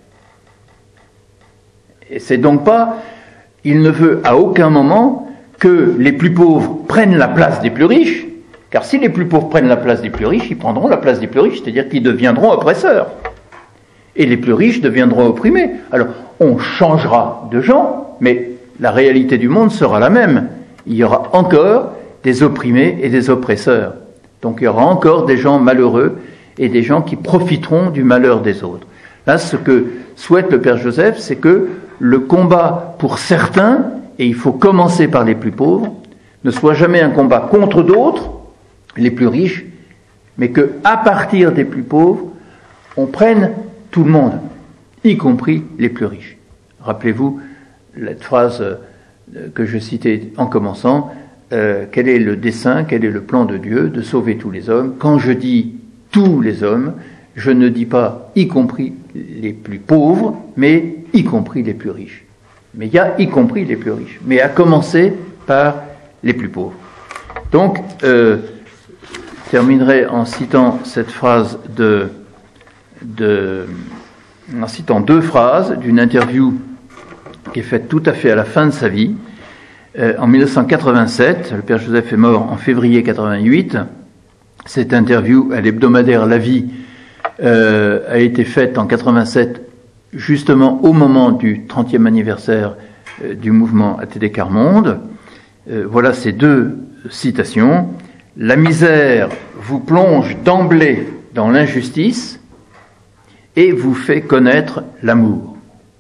Et c'est donc pas, il ne veut à aucun moment que les plus pauvres prennent la place des plus riches, car si les plus pauvres prennent la place des plus riches, ils prendront la place des plus riches, c'est-à-dire qu'ils deviendront oppresseurs. Et les plus riches deviendront opprimés. Alors, on changera de gens, mais la réalité du monde sera la même. Il y aura encore des opprimés et des oppresseurs. Donc il y aura encore des gens malheureux et des gens qui profiteront du malheur des autres. Là, ce que souhaite le Père Joseph, c'est que le combat pour certains, et il faut commencer par les plus pauvres, ne soit jamais un combat contre d'autres, les plus riches, mais que, à partir des plus pauvres, on prenne tout le monde, y compris les plus riches. Rappelez-vous la phrase que je citais en commençant, euh, quel est le dessein, quel est le plan de Dieu de sauver tous les hommes. Quand je dis tous les hommes, je ne dis pas y compris les plus pauvres, mais y compris les plus riches. Mais il y a y compris les plus riches, mais à commencer par les plus pauvres. Donc, euh, je terminerai en citant cette phrase de, de, en citant deux phrases d'une interview qui est faite tout à fait à la fin de sa vie. Euh, en mille neuf cent quatre-vingt-sept, le Père Joseph est mort en février quatre-vingt-huit. Cette interview à l'hebdomadaire La Vie euh, a été faite en quatre-vingt-sept, justement au moment du trentième anniversaire euh, du mouvement A T D Quart Monde. Euh, voilà ces deux citations. « La misère vous plonge d'emblée dans l'injustice et vous fait connaître l'amour. »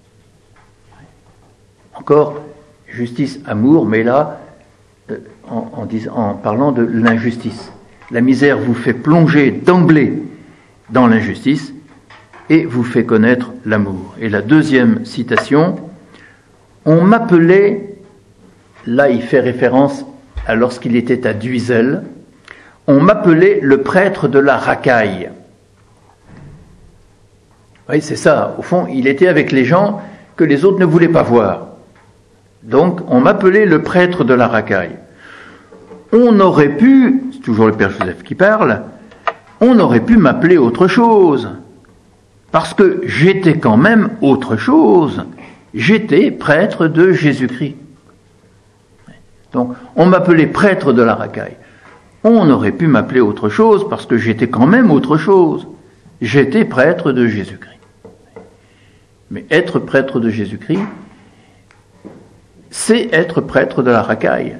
Encore justice, amour, mais là, euh, en, en, dis, en parlant de l'injustice. La misère vous fait plonger d'emblée dans l'injustice et vous fait connaître l'amour. Et la deuxième citation, on m'appelait, là il fait référence à lorsqu'il était à Duisel, on m'appelait le prêtre de la racaille. Oui, c'est ça. Au fond, il était avec les gens que les autres ne voulaient pas voir. Donc, on m'appelait le prêtre de la racaille. On aurait pu, c'est toujours le Père Joseph qui parle, on aurait pu m'appeler autre chose. Parce que j'étais quand même autre chose. J'étais prêtre de Jésus-Christ. Donc, on m'appelait prêtre de la racaille. On aurait pu m'appeler autre chose parce que j'étais quand même autre chose. J'étais prêtre de Jésus-Christ. Mais être prêtre de Jésus-Christ, c'est être prêtre de la racaille.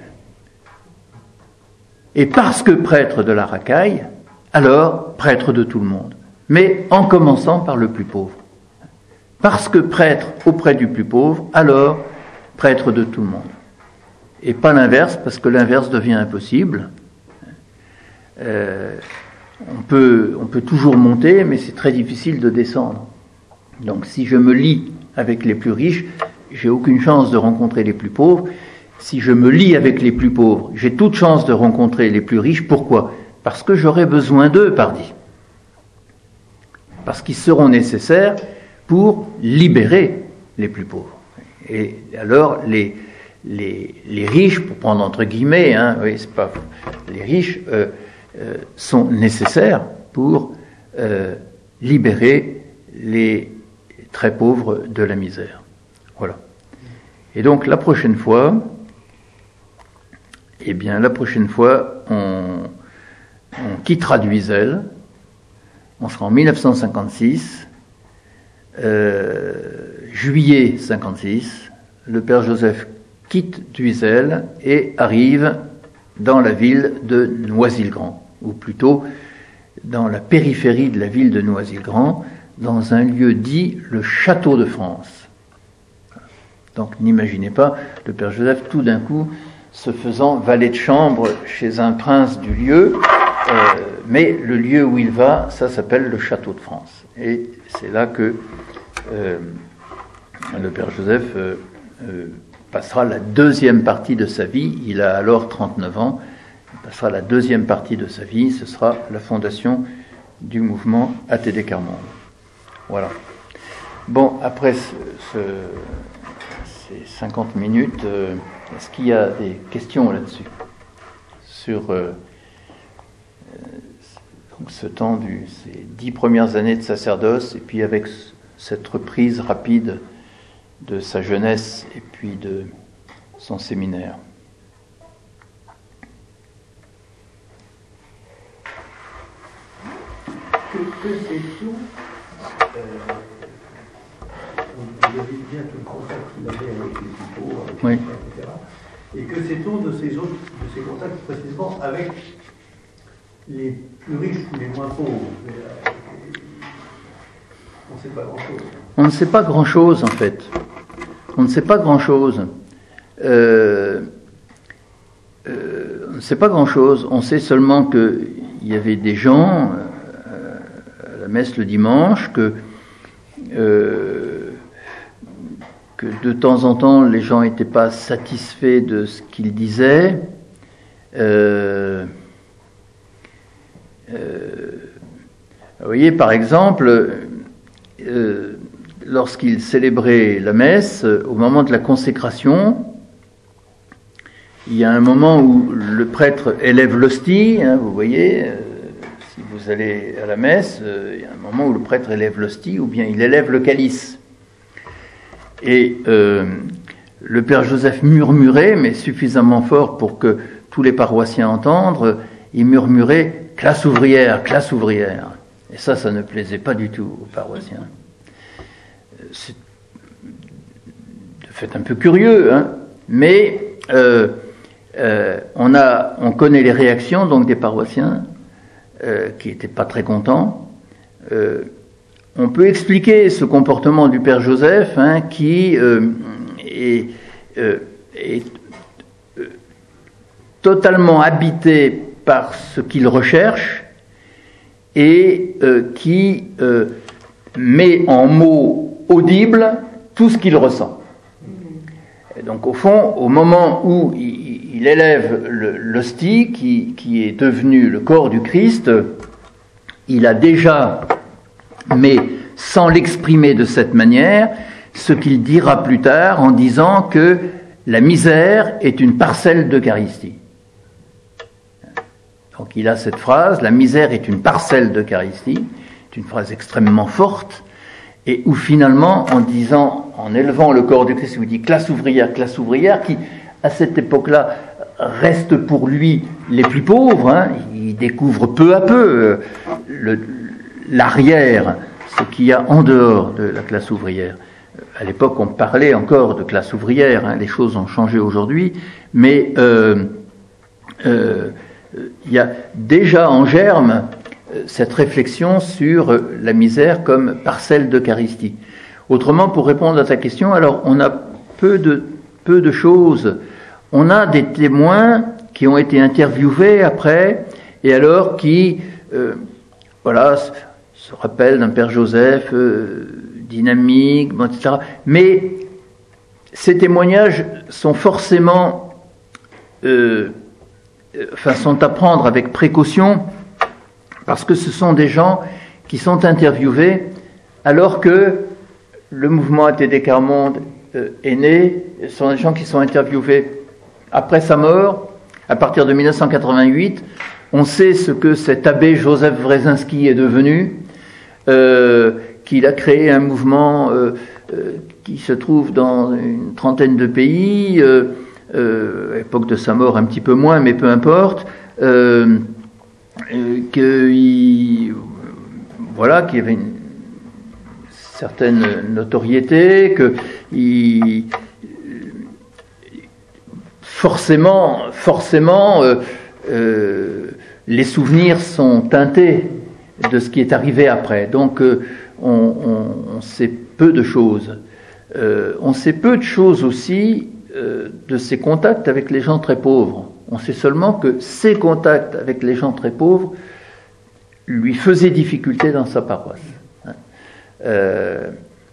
Et parce que prêtre de la racaille, alors prêtre de tout le monde. Mais en commençant par le plus pauvre. Parce que prêtre auprès du plus pauvre, alors prêtre de tout le monde. Et pas l'inverse, parce que l'inverse devient impossible. Euh, on peut, on peut toujours monter, mais c'est très difficile de descendre. Donc si je me lie avec les plus riches, j'ai aucune chance de rencontrer les plus pauvres. Si je me lie avec les plus pauvres, j'ai toute chance de rencontrer les plus riches. Pourquoi ? Parce que j'aurai besoin d'eux, pardi. Parce qu'ils seront nécessaires pour libérer les plus pauvres. Et alors, les, les, les riches, pour prendre entre guillemets, hein, oui, c'est pas, les riches euh, euh, sont nécessaires pour euh, libérer les très pauvres de la misère. Voilà. Et donc, la prochaine fois, eh bien, la prochaine fois, on, on quittera Duisel. On sera en mille neuf cent cinquante-six, euh, juillet cinquante-six. Le Père Joseph quitte Duisel et arrive dans la ville de Noisy-le-Grand, ou plutôt dans la périphérie de la ville de Noisy-le-Grand, dans un lieu dit le Château de France. Donc n'imaginez pas le Père Joseph tout d'un coup se faisant valet de chambre chez un prince du lieu, euh, mais le lieu où il va, ça s'appelle le Château de France. Et c'est là que euh, le Père Joseph euh, euh, passera la deuxième partie de sa vie. Il a alors trente-neuf ans. Il passera la deuxième partie de sa vie. Ce sera la fondation du mouvement A T D Quart Monde. Voilà. Bon, après ce, ce, ces cinquante minutes, euh, est-ce qu'il y a des questions là-dessus? Sur euh, donc ce temps, du, ces dix premières années de sacerdoce, et puis avec cette reprise rapide de sa jeunesse et puis de son séminaire. Que, que sait-on, euh, vous avez bien tout le contact qu'il avait avec les pipeaux, avec oui. les frères, et cetera. Et que sait-on de ces autres, de ces contacts précisément avec les plus riches ou les moins pauvres? euh, On ne sait pas grand-chose. On ne sait pas grand-chose, en fait. On ne sait pas grand-chose. Euh, euh, on ne sait pas grand-chose. On sait seulement qu'il y avait des gens euh, à la messe le dimanche, que, euh, que de temps en temps, les gens n'étaient pas satisfaits de ce qu'ils disaient. Euh, euh, vous voyez, par exemple... Euh, lorsqu'il célébrait la messe, euh, au moment de la consécration, il y a un moment où le prêtre élève l'hostie, hein, vous voyez, euh, si vous allez à la messe, euh, il y a un moment où le prêtre élève l'hostie, ou bien il élève le calice. Et euh, le Père Joseph murmurait, mais suffisamment fort pour que tous les paroissiens entendent, il murmurait « classe ouvrière, classe ouvrière ». Et ça, ça ne plaisait pas du tout aux paroissiens. C'est de fait un peu curieux, hein, mais euh, euh, on, a, on connaît les réactions donc des paroissiens euh, qui n'étaient pas très contents. Euh, on peut expliquer ce comportement du Père Joseph hein, qui euh, est, euh, est euh, totalement habité par ce qu'il recherche et euh, qui euh, met en mots audibles tout ce qu'il ressent. Et donc au fond, au moment où il, il élève le, l'hostie, qui, qui est devenu le corps du Christ, il a déjà, mais sans l'exprimer de cette manière, ce qu'il dira plus tard en disant que la misère est une parcelle d'Eucharistie. Donc il a cette phrase, la misère est une parcelle d'Eucharistie, c'est une phrase extrêmement forte, et où finalement, en disant, en élevant le corps du Christ, il vous dit classe ouvrière, classe ouvrière, qui à cette époque-là reste pour lui les plus pauvres, hein, il découvre peu à peu le, l'arrière, ce qu'il y a en dehors de la classe ouvrière. À l'époque, on parlait encore de classe ouvrière, hein, les choses ont changé aujourd'hui, mais euh, euh, il y a déjà en germe cette réflexion sur la misère comme parcelle d'Eucharistie. Autrement, pour répondre à ta question, alors on a peu de, peu de choses. On a des témoins qui ont été interviewés après, et alors qui, euh, voilà, se rappellent d'un Père Joseph euh, dynamique, et cetera. Mais ces témoignages sont forcément... Euh, enfin, sont à prendre avec précaution, parce que ce sont des gens qui sont interviewés alors que le mouvement A T D Quart Monde euh, est né. Ce sont des gens qui sont interviewés après sa mort, à partir de mille neuf cent quatre-vingt-huit. On sait ce que cet abbé Joseph Wrezinski est devenu, euh, qu'il a créé un mouvement euh, euh, qui se trouve dans une trentaine de pays, euh, euh, à l'époque de sa mort un petit peu moins, mais peu importe, euh, qu'il voilà, qu'il y avait une certaine notoriété, que il, forcément, forcément, euh, euh, les souvenirs sont teintés de ce qui est arrivé après. Donc, euh, on, on, on sait peu de choses. Euh, on sait peu de choses aussi euh, de ses contacts avec les gens très pauvres. On sait seulement que ses contacts avec les gens très pauvres lui faisaient difficulté dans sa paroisse. Hein. Euh,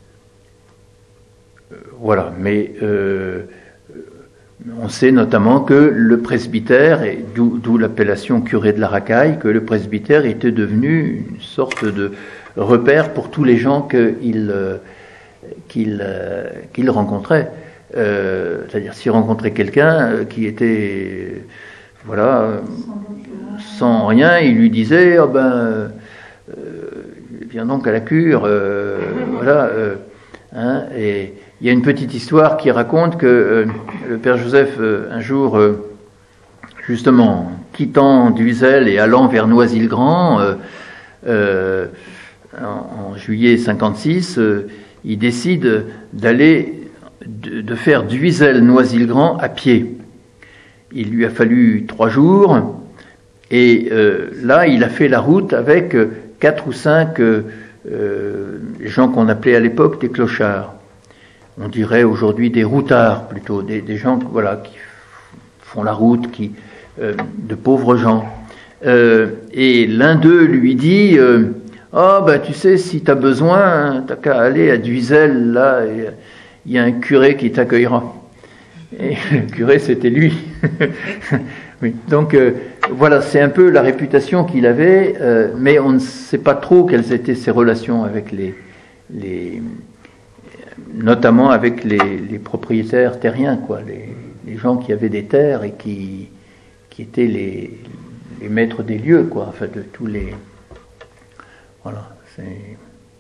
voilà, mais euh, on sait notamment que le presbytère, et d'où, d'où l'appellation curé de la Racaille, que le presbytère était devenu une sorte de repère pour tous les gens qu'il euh, qu'il, euh, qu'il rencontrait. Euh, c'est-à-dire s'il rencontrait quelqu'un qui était voilà euh, sans rien, il lui disait oh ben euh, viens donc à la cure, euh, voilà euh, hein, et il y a une petite histoire qui raconte que euh, le père Joseph euh, un jour euh, justement quittant Duzel et allant vers Noisy-le-Grand euh, euh, en, en juillet cinquante-six euh, il décide d'aller De, de faire Duisel-Noisy-le-Grand à pied. Il lui a fallu trois jours et euh, là il a fait la route avec quatre ou cinq euh, euh, gens qu'on appelait à l'époque des clochards. On dirait aujourd'hui des routards plutôt, des, des gens voilà, qui font la route, qui, euh, de pauvres gens. Euh, et l'un d'eux lui dit euh, « Ah ben tu sais, si tu as besoin, t'as qu'à aller à Duisel là et il y a un curé qui t'accueillera. » Et le curé, c'était lui. Oui. Donc, euh, voilà, c'est un peu la réputation qu'il avait, euh, mais on ne sait pas trop quelles étaient ses relations avec les... les notamment avec les, les propriétaires terriens, quoi, les, les gens qui avaient des terres et qui, qui étaient les, les maîtres des lieux, quoi, enfin, de tous les... Voilà, c'est...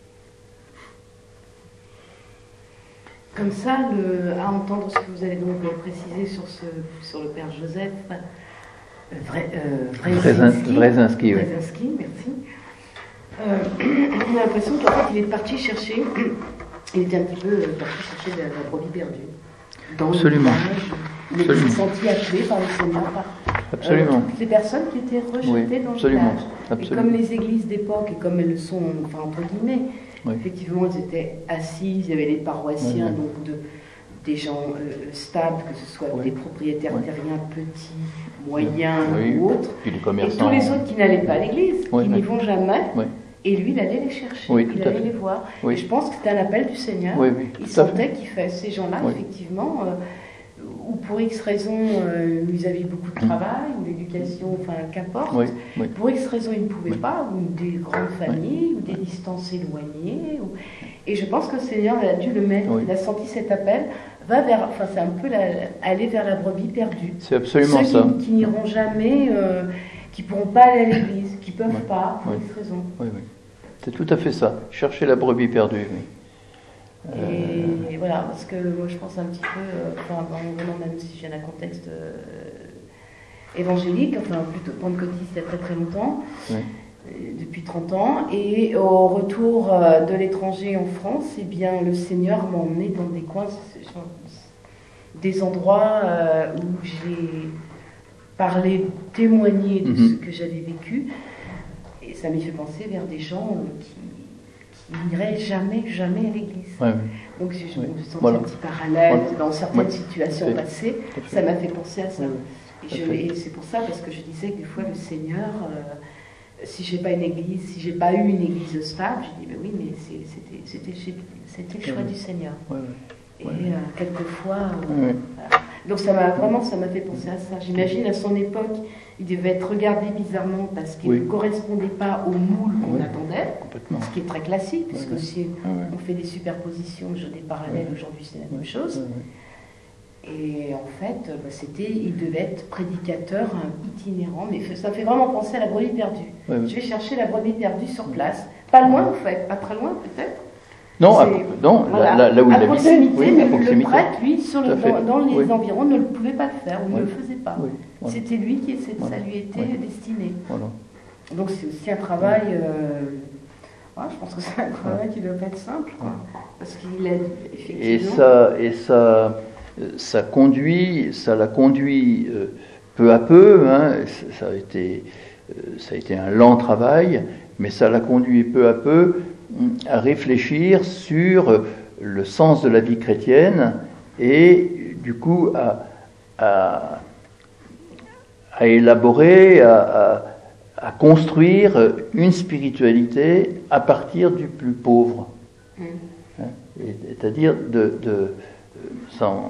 Comme ça, le, à entendre ce que vous avez donc précisé sur, ce, sur le père Joseph, euh, Vre, euh, Wrezinski, Wrezinski, oui. Wrezinski, merci. Euh, on a l'impression qu'en fait, il est parti chercher, il était un petit peu parti chercher de la, la brebis perdue. Dans Absolument. Le village, il s'est senti appelé par le Seigneur, par absolument. Euh, toutes les personnes qui étaient rejetées oui, dans absolument. le village. Absolument. Et comme les églises d'époque, et comme elles le sont, enfin, entre guillemets, oui. Effectivement, elles étaient assises, il y avait les paroissiens, oui, oui. donc de, des gens euh, stables, que ce soit oui. des propriétaires oui. terriens petits, moyens oui. ou autres, et, et tous les autres qui n'allaient pas à l'église, oui, qui oui. n'y vont jamais, oui. et lui, il allait les chercher, oui, il allait les voir. Oui. Et je pense que c'était un appel du Seigneur. Oui, oui, il sentait qu'il fait ces gens-là, oui. effectivement, euh, ou pour X raisons, euh, ils avaient beaucoup de travail, ou l'éducation, enfin, qu'importe. Oui, oui. Pour X raisons, ils ne pouvaient oui. pas, ou des grandes familles, oui. ou des distances éloignées. Ou... Et je pense que le Seigneur a dû le mettre, oui. il a senti cet appel, va vers, enfin, c'est un peu la, aller vers la brebis perdue. C'est absolument Ceux ça. Qui, qui n'iront jamais, euh, qui ne pourront pas aller à l'église, qui ne peuvent oui. pas, pour oui. X raisons. Oui, oui. C'est tout à fait ça. Chercher la brebis perdue, oui. Et euh... voilà, parce que moi je pense un petit peu, euh, enfin, en venant même si j'ai un contexte euh, évangélique, enfin plutôt pentecôtiste il y a très très longtemps, oui. euh, depuis trente ans, et au retour euh, de l'étranger en France, eh bien le Seigneur m'a emmené dans des coins, des endroits euh, où j'ai parlé, témoigné de mm-hmm. ce que j'avais vécu, et ça m'a fait penser vers des gens qui il n'irait jamais, jamais à l'église. Ouais, ouais. Donc je, je ouais. me sens voilà. un petit parallèle voilà. dans certaines ouais. situations ouais. passées. fait. Ça m'a fait penser à ça. Ouais. Et, je, et c'est pour ça, parce que je disais que des fois le Seigneur, euh, si j'ai pas une église, si j'ai pas eu une église stable, je dis mais oui, mais c'est, c'était, c'était, c'était le choix ouais. du Seigneur. Ouais, ouais. Et ouais. euh, quelquefois, euh, ouais. voilà. Donc ça m'a vraiment, ça m'a fait penser à ça. J'imagine à son époque, il devait être regardé bizarrement parce qu'il oui. ne correspondait pas au moule qu'on oui. attendait, ce qui est très classique, puisque oui. si oui. on fait des superpositions, je des parallèles, oui. aujourd'hui c'est la même oui. chose. Oui. Oui. Et en fait, bah, c'était, il devait être prédicateur itinérant, mais ça fait vraiment penser à la brebis perdue. Oui. Je vais chercher la brebis perdue sur place, pas loin en fait, pas très loin peut-être. Non, à, non voilà. là, là où il habitait. proximité, oui, mais le prêtre, lui, sur le, dans, dans les oui. environs, ne le pouvait pas le faire, ou oui. ne le faisait pas. Oui. Voilà. C'était lui qui, ça voilà. lui était oui. destiné. Voilà. Donc c'est aussi un travail, euh, ouais, je pense que c'est un travail qui ne doit pas être simple, quoi, parce qu'il a effectivement... Et ça, et ça, ça conduit, ça l'a conduit euh, peu à peu, hein, ça a été, euh, ça a été un lent travail, mais ça l'a conduit peu à peu à réfléchir sur le sens de la vie chrétienne et du coup à, à, à élaborer, à, à, à construire une spiritualité à partir du plus pauvre. Mmh. Hein, c'est-à-dire de, de ça on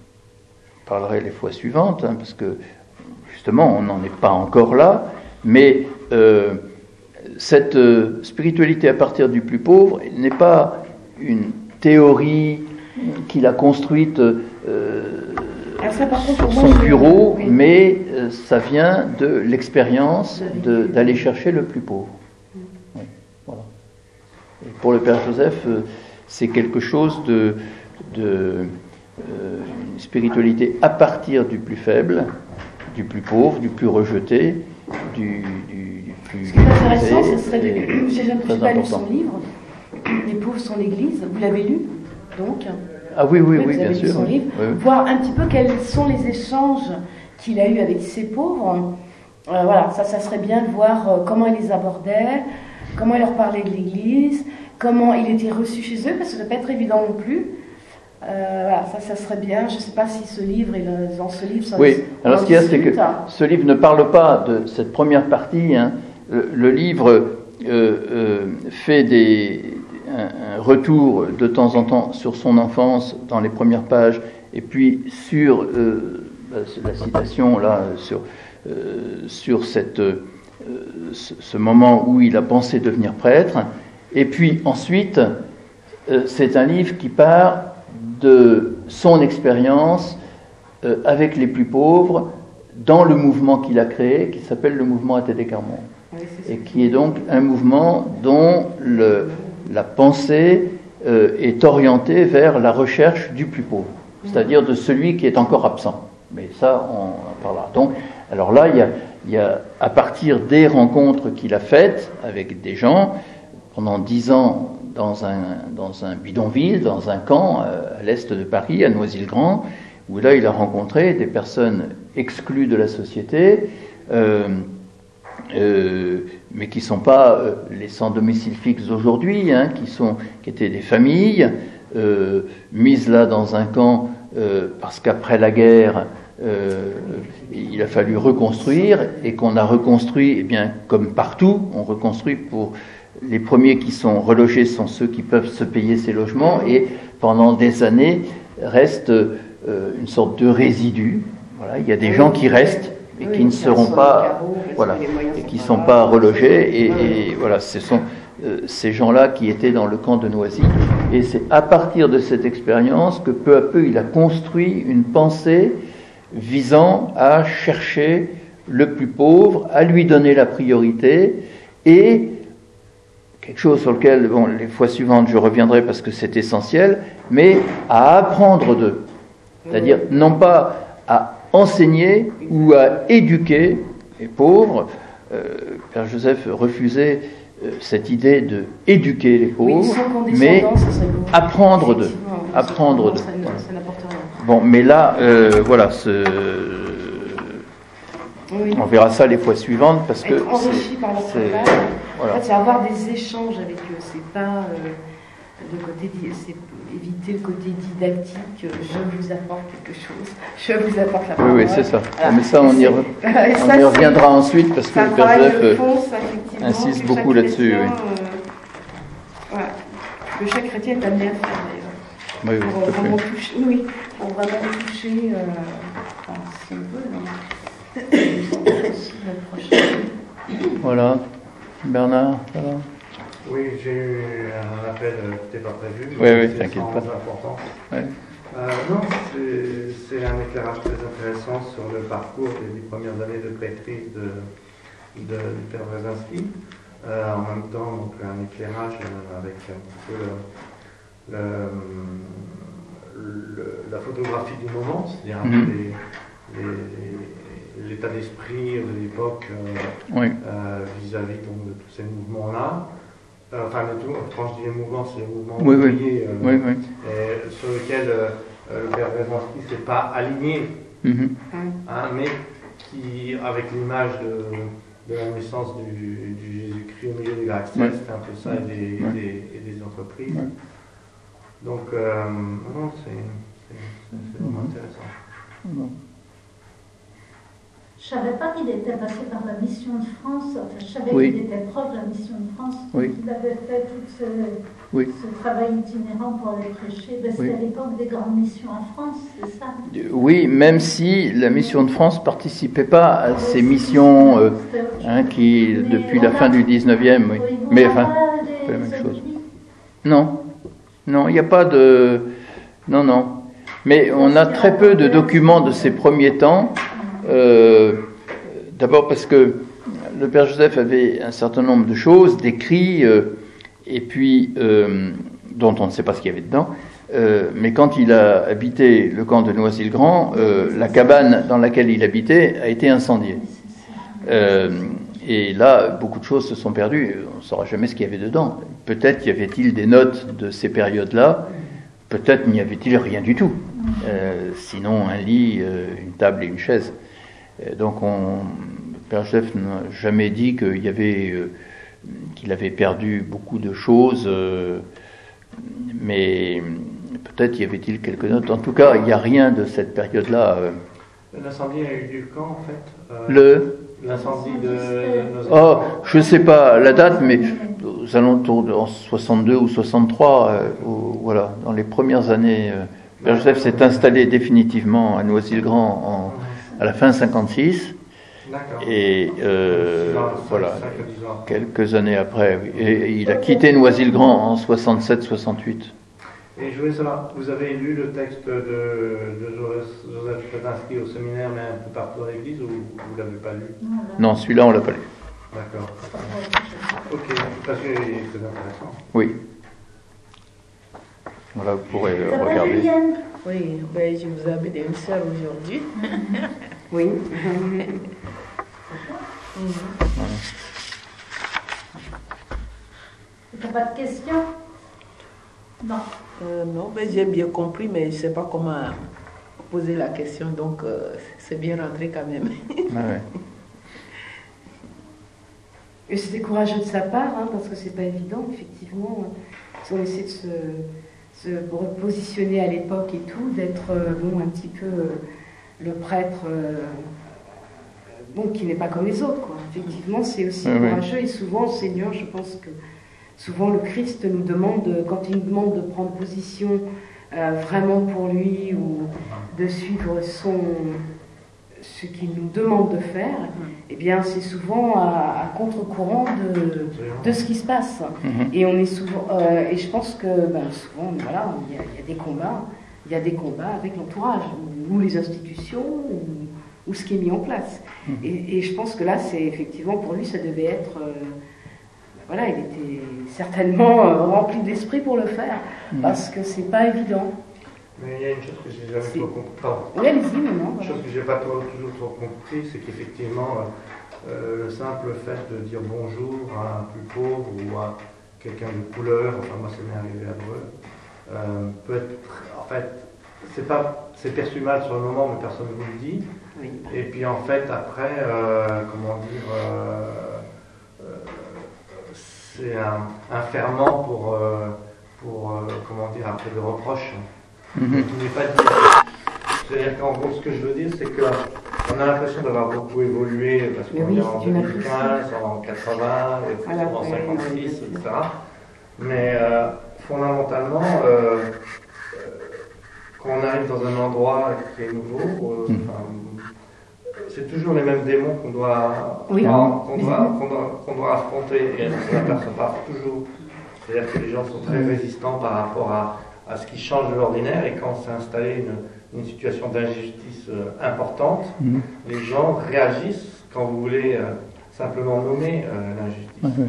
parlerai les fois suivantes, hein, parce que justement on n'en est pas encore là, mais euh, cette euh, spiritualité à partir du plus pauvre n'est pas une théorie qu'il a construite euh, ça, sur son bureau, oui. mais euh, ça vient de l'expérience de, d'aller chercher le plus pauvre. Oui, voilà. Et pour le Père Joseph, euh, c'est quelque chose de, de euh, une spiritualité à partir du plus faible, du plus pauvre, du plus rejeté, du, du, du plus... Ce qui est intéressant, ce serait de... J'ai jamais pas lu son livre, Les pauvres sont l'Église. Vous l'avez lu, donc? Ah oui, oui, oui, oui bien lu sûr. Son livre, oui. Voir un petit peu quels sont les échanges qu'il a eus avec ces pauvres. Euh, voilà, ça, ça serait bien de voir euh, comment il les abordait, comment il leur parlait de l'Église, comment il était reçu chez eux, parce que ça ne doit pas être évident non plus. Euh, voilà, ça, ça serait bien. Je ne sais pas si ce livre, et le, dans ce livre, ça oui. Alors ce qu'il y a, c'est que ce livre ne parle pas de cette première partie. Hein. Le, le livre euh, euh, fait des, un, un retour de temps en temps sur son enfance dans les premières pages, et puis sur euh, la citation là, sur euh, sur cette euh, ce, ce moment où il a pensé devenir prêtre. Et puis ensuite, euh, c'est un livre qui part de son expérience euh, avec les plus pauvres dans le mouvement qu'il a créé, qui s'appelle le mouvement A T D Quart Monde, oui, et qui est donc un mouvement dont le, la pensée euh, est orientée vers la recherche du plus pauvre, c'est-à-dire de celui qui est encore absent. Mais ça, on en parlera. Donc, alors là, il y a, il y a à partir des rencontres qu'il a faites avec des gens pendant dix ans, dans un, dans un bidonville, dans un camp euh, à l'est de Paris, à Noisy-le-Grand, où là il a rencontré des personnes exclues de la société, euh, euh, mais qui ne sont pas euh, les sans domicile fixe aujourd'hui, hein, qui, sont, qui étaient des familles, euh, mises là dans un camp euh, parce qu'après la guerre, euh, il a fallu reconstruire, et qu'on a reconstruit, eh bien, comme partout, on reconstruit pour... Les premiers qui sont relogés sont ceux qui peuvent se payer ces logements, et pendant des années reste euh, une sorte de résidu. Voilà, il y a des gens qui restent et qui ne seront pas, voilà, et qui ne sont pas relogés. Et, et voilà, ce sont euh, ces gens-là qui étaient dans le camp de Noisy. Et c'est à partir de cette expérience que peu à peu il a construit une pensée visant à chercher le plus pauvre, à lui donner la priorité, et quelque chose sur lequel, bon, les fois suivantes, je reviendrai parce que c'est essentiel, mais à apprendre d'eux. C'est-à-dire, non pas à enseigner ou à éduquer les pauvres. Euh, Père Joseph refusait euh, cette idée de éduquer les pauvres, oui, mais apprendre d'eux. Apprendre d'eux. Voilà. Bon, mais là, euh, voilà, ce... Oui. On verra ça les fois suivantes parce que enrichi par leur travail. Voilà. En fait, c'est avoir des échanges avec eux. C'est pas euh, le côté, c'est éviter le côté didactique. Je vous apporte quelque chose. Je vous apporte la parole. Oui, oui, c'est ça. Voilà. Mais ça, on y, re... on ça, y reviendra ensuite parce que le Père Joseph euh, insiste beaucoup là-dessus. Oui. Euh, voilà. Que chaque chrétien est amené à faire d'ailleurs. Oui, oui, pour vraiment toucher. Oui, pour vraiment toucher. Euh, enfin, si on peut. Non. Voilà. Bernard, ça va? Oui, j'ai eu un appel qui n'était pas prévu. Oui, oui, t'inquiète pas. Important. Ouais. Euh, non, c'est, c'est un éclairage très intéressant sur le parcours des dix premières années de prêtrise de, de, du Père Brzezinski. Euh, en même temps, donc, un éclairage avec un petit peu le, le, le, la photographie du moment, c'est-à-dire un mm-hmm. peu les, les, l'état d'esprit de l'époque euh, oui. euh, vis-à-vis donc, de tous ces mouvements-là. Euh, enfin, de tout, quand je dis les mouvements, c'est les mouvements oui, ouvriers oui. Euh, oui, oui. Et, sur lesquels euh, euh, le père Brzezinski ne s'est pas aligné, Mm-hmm. hein, mais qui, avec l'image de, de la naissance du, du Jésus-Christ au milieu des galaxies, Ouais. c'est un peu ça, et des, Ouais. et des, et des entreprises. Ouais. Donc, euh, non, c'est, c'est, c'est, c'est vraiment intéressant. Non. Je ne savais pas qu'il était passé par la Mission de France. Enfin, je savais Oui. qu'il était proche de la Mission de France. Oui. Il avait fait tout ce, Oui. ce travail itinérant pour aller prêcher. Ben, c'était Oui. à l'époque des grandes missions en France, c'est ça? Oui, même si la mission de France participait pas à ces missions euh, hein, qui, Mais depuis on la a- fin du dix-neuvième, oui. Oui, on Mais a enfin, pas c'est des la même chose. ennemis. Non, non, il n'y a pas de... Non, non. Mais on a très peu de documents de ces premiers temps. Euh, d'abord parce que le Père Joseph avait un certain nombre de choses, d'écrits, euh, et puis euh, dont on ne sait pas ce qu'il y avait dedans. Euh, mais quand il a habité le camp de Noisy-le-Grand, euh, la cabane dans laquelle il habitait a été incendiée. Euh, et là, beaucoup de choses se sont perdues. On ne saura jamais ce qu'il y avait dedans. Peut-être y avait-il des notes de ces périodes-là. Peut-être n'y avait-il rien du tout. Euh, sinon, un lit, euh, une table et une chaise. Euh, donc, on, le Père Joseph n'a jamais dit qu'il y avait, euh, qu'il avait perdu beaucoup de choses. Euh, mais peut-être y avait-il quelques notes. En tout cas, il n'y a rien de cette période-là. Euh, L'incendie a eu lieu quand, en fait? Euh, le L'incendie de, de nos Oh, je ne sais pas la date, mais aux alentours de en soixante-deux ou soixante-trois, euh, ou- voilà, dans les premières années, euh, Père Joseph s'est installé définitivement à Noisy-le-Grand en, à la fin cinquante-six, D'accord. et euh, Dans- voilà, cinq à dix ans. quelques années après, oui. Et il a quitté Noisy-le-Grand en soixante-sept soixante-huit. Et je voulais savoir, vous avez lu le texte de, de Joseph Joseph Brzezinski au séminaire, mais un peu partout à l'église, ou vous ne l'avez pas lu? Non, celui-là, on l'a pas lu. D'accord. Ok, parce qu'il est très intéressant. Oui. Voilà, vous pourrez Ça euh, s'appelle regarder. Julienne. Oui, ben, je vous ai amené une sœur aujourd'hui. Oui. T'as pas de questions? Non. Euh, non, ben, j'ai bien compris, mais je ne sais pas comment poser la question, donc euh, c'est bien rentré quand même. Ah ouais. Et c'était courageux de sa part, hein, parce que c'est pas évident, effectivement. Si on essaie de se, se repositionner à l'époque et tout, d'être euh, bon, un petit peu euh, le prêtre euh, bon, qui n'est pas comme les autres, quoi. Effectivement, c'est aussi Oui, oui. courageux, et souvent, le Seigneur, je pense que souvent le Christ nous demande, de- quand il nous demande de prendre position euh, vraiment pour lui, ou de suivre son, ce qu'il nous demande de faire, eh bien c'est souvent à, à contre-courant de, de ce qui se passe. Mhm. Et on est souvent, euh, et je pense que ben, souvent, voilà, il y, a, il y a des combats, il y a des combats avec l'entourage, ou, ou les institutions, ou, ou ce qui est mis en place. Mhm. Et, et je pense que là, c'est effectivement pour lui, ça devait être, euh, voilà, il était certainement euh, rempli de l'esprit pour le faire, Mhm. parce que c'est pas évident. Mais il y a une chose que j'ai jamais C'est- trop compris. Pardon. Oui, allez-y maintenant. Une voilà. chose que j'ai pas trop- toujours trop compris, c'est qu'effectivement, euh, euh, le simple fait de dire bonjour à un plus pauvre ou à quelqu'un de couleur, enfin moi ça m'est arrivé à Dreux, euh, peut être, en fait, c'est pas, c'est perçu mal sur le moment, mais personne ne vous le dit. Oui. Et puis en fait, après, euh, comment dire, euh, euh, c'est un, un ferment pour, euh, pour euh, comment dire, après le reproche. Mhm. Qui n'est pas dit. C'est-à-dire qu'en gros, ce que je veux dire, c'est qu'on a l'impression d'avoir beaucoup évolué, parce Mais qu'on oui, est en c'est une deux mille quinze, en quatre-vingts, et puis Voilà, en oui, cinquante-six, oui, et oui. cetera. Mais euh, fondamentalement, euh, euh, quand on arrive dans un endroit qui est nouveau, euh, Mhm. enfin, c'est toujours les mêmes démons qu'on doit, Oui. qu'on qu'on doit, qu'on doit, qu'on doit affronter, et on ne s'aperçoit pas toujours. C'est-à-dire que les gens sont très résistants par rapport à, à ce qui change de l'ordinaire, et quand s'est installée une, une situation d'injustice euh, importante, Mhm. les gens réagissent quand vous voulez euh, simplement nommer euh, l'injustice. Ouais, ouais.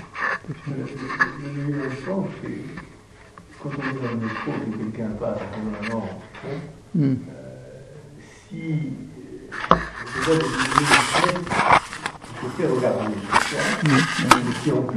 J'ai eu une chance, c'est quand on est dans le métro et que quelqu'un passe à un moment, Mhm. si euh, je vois des milliers de têtes, il faut faire regarder les gens, et si on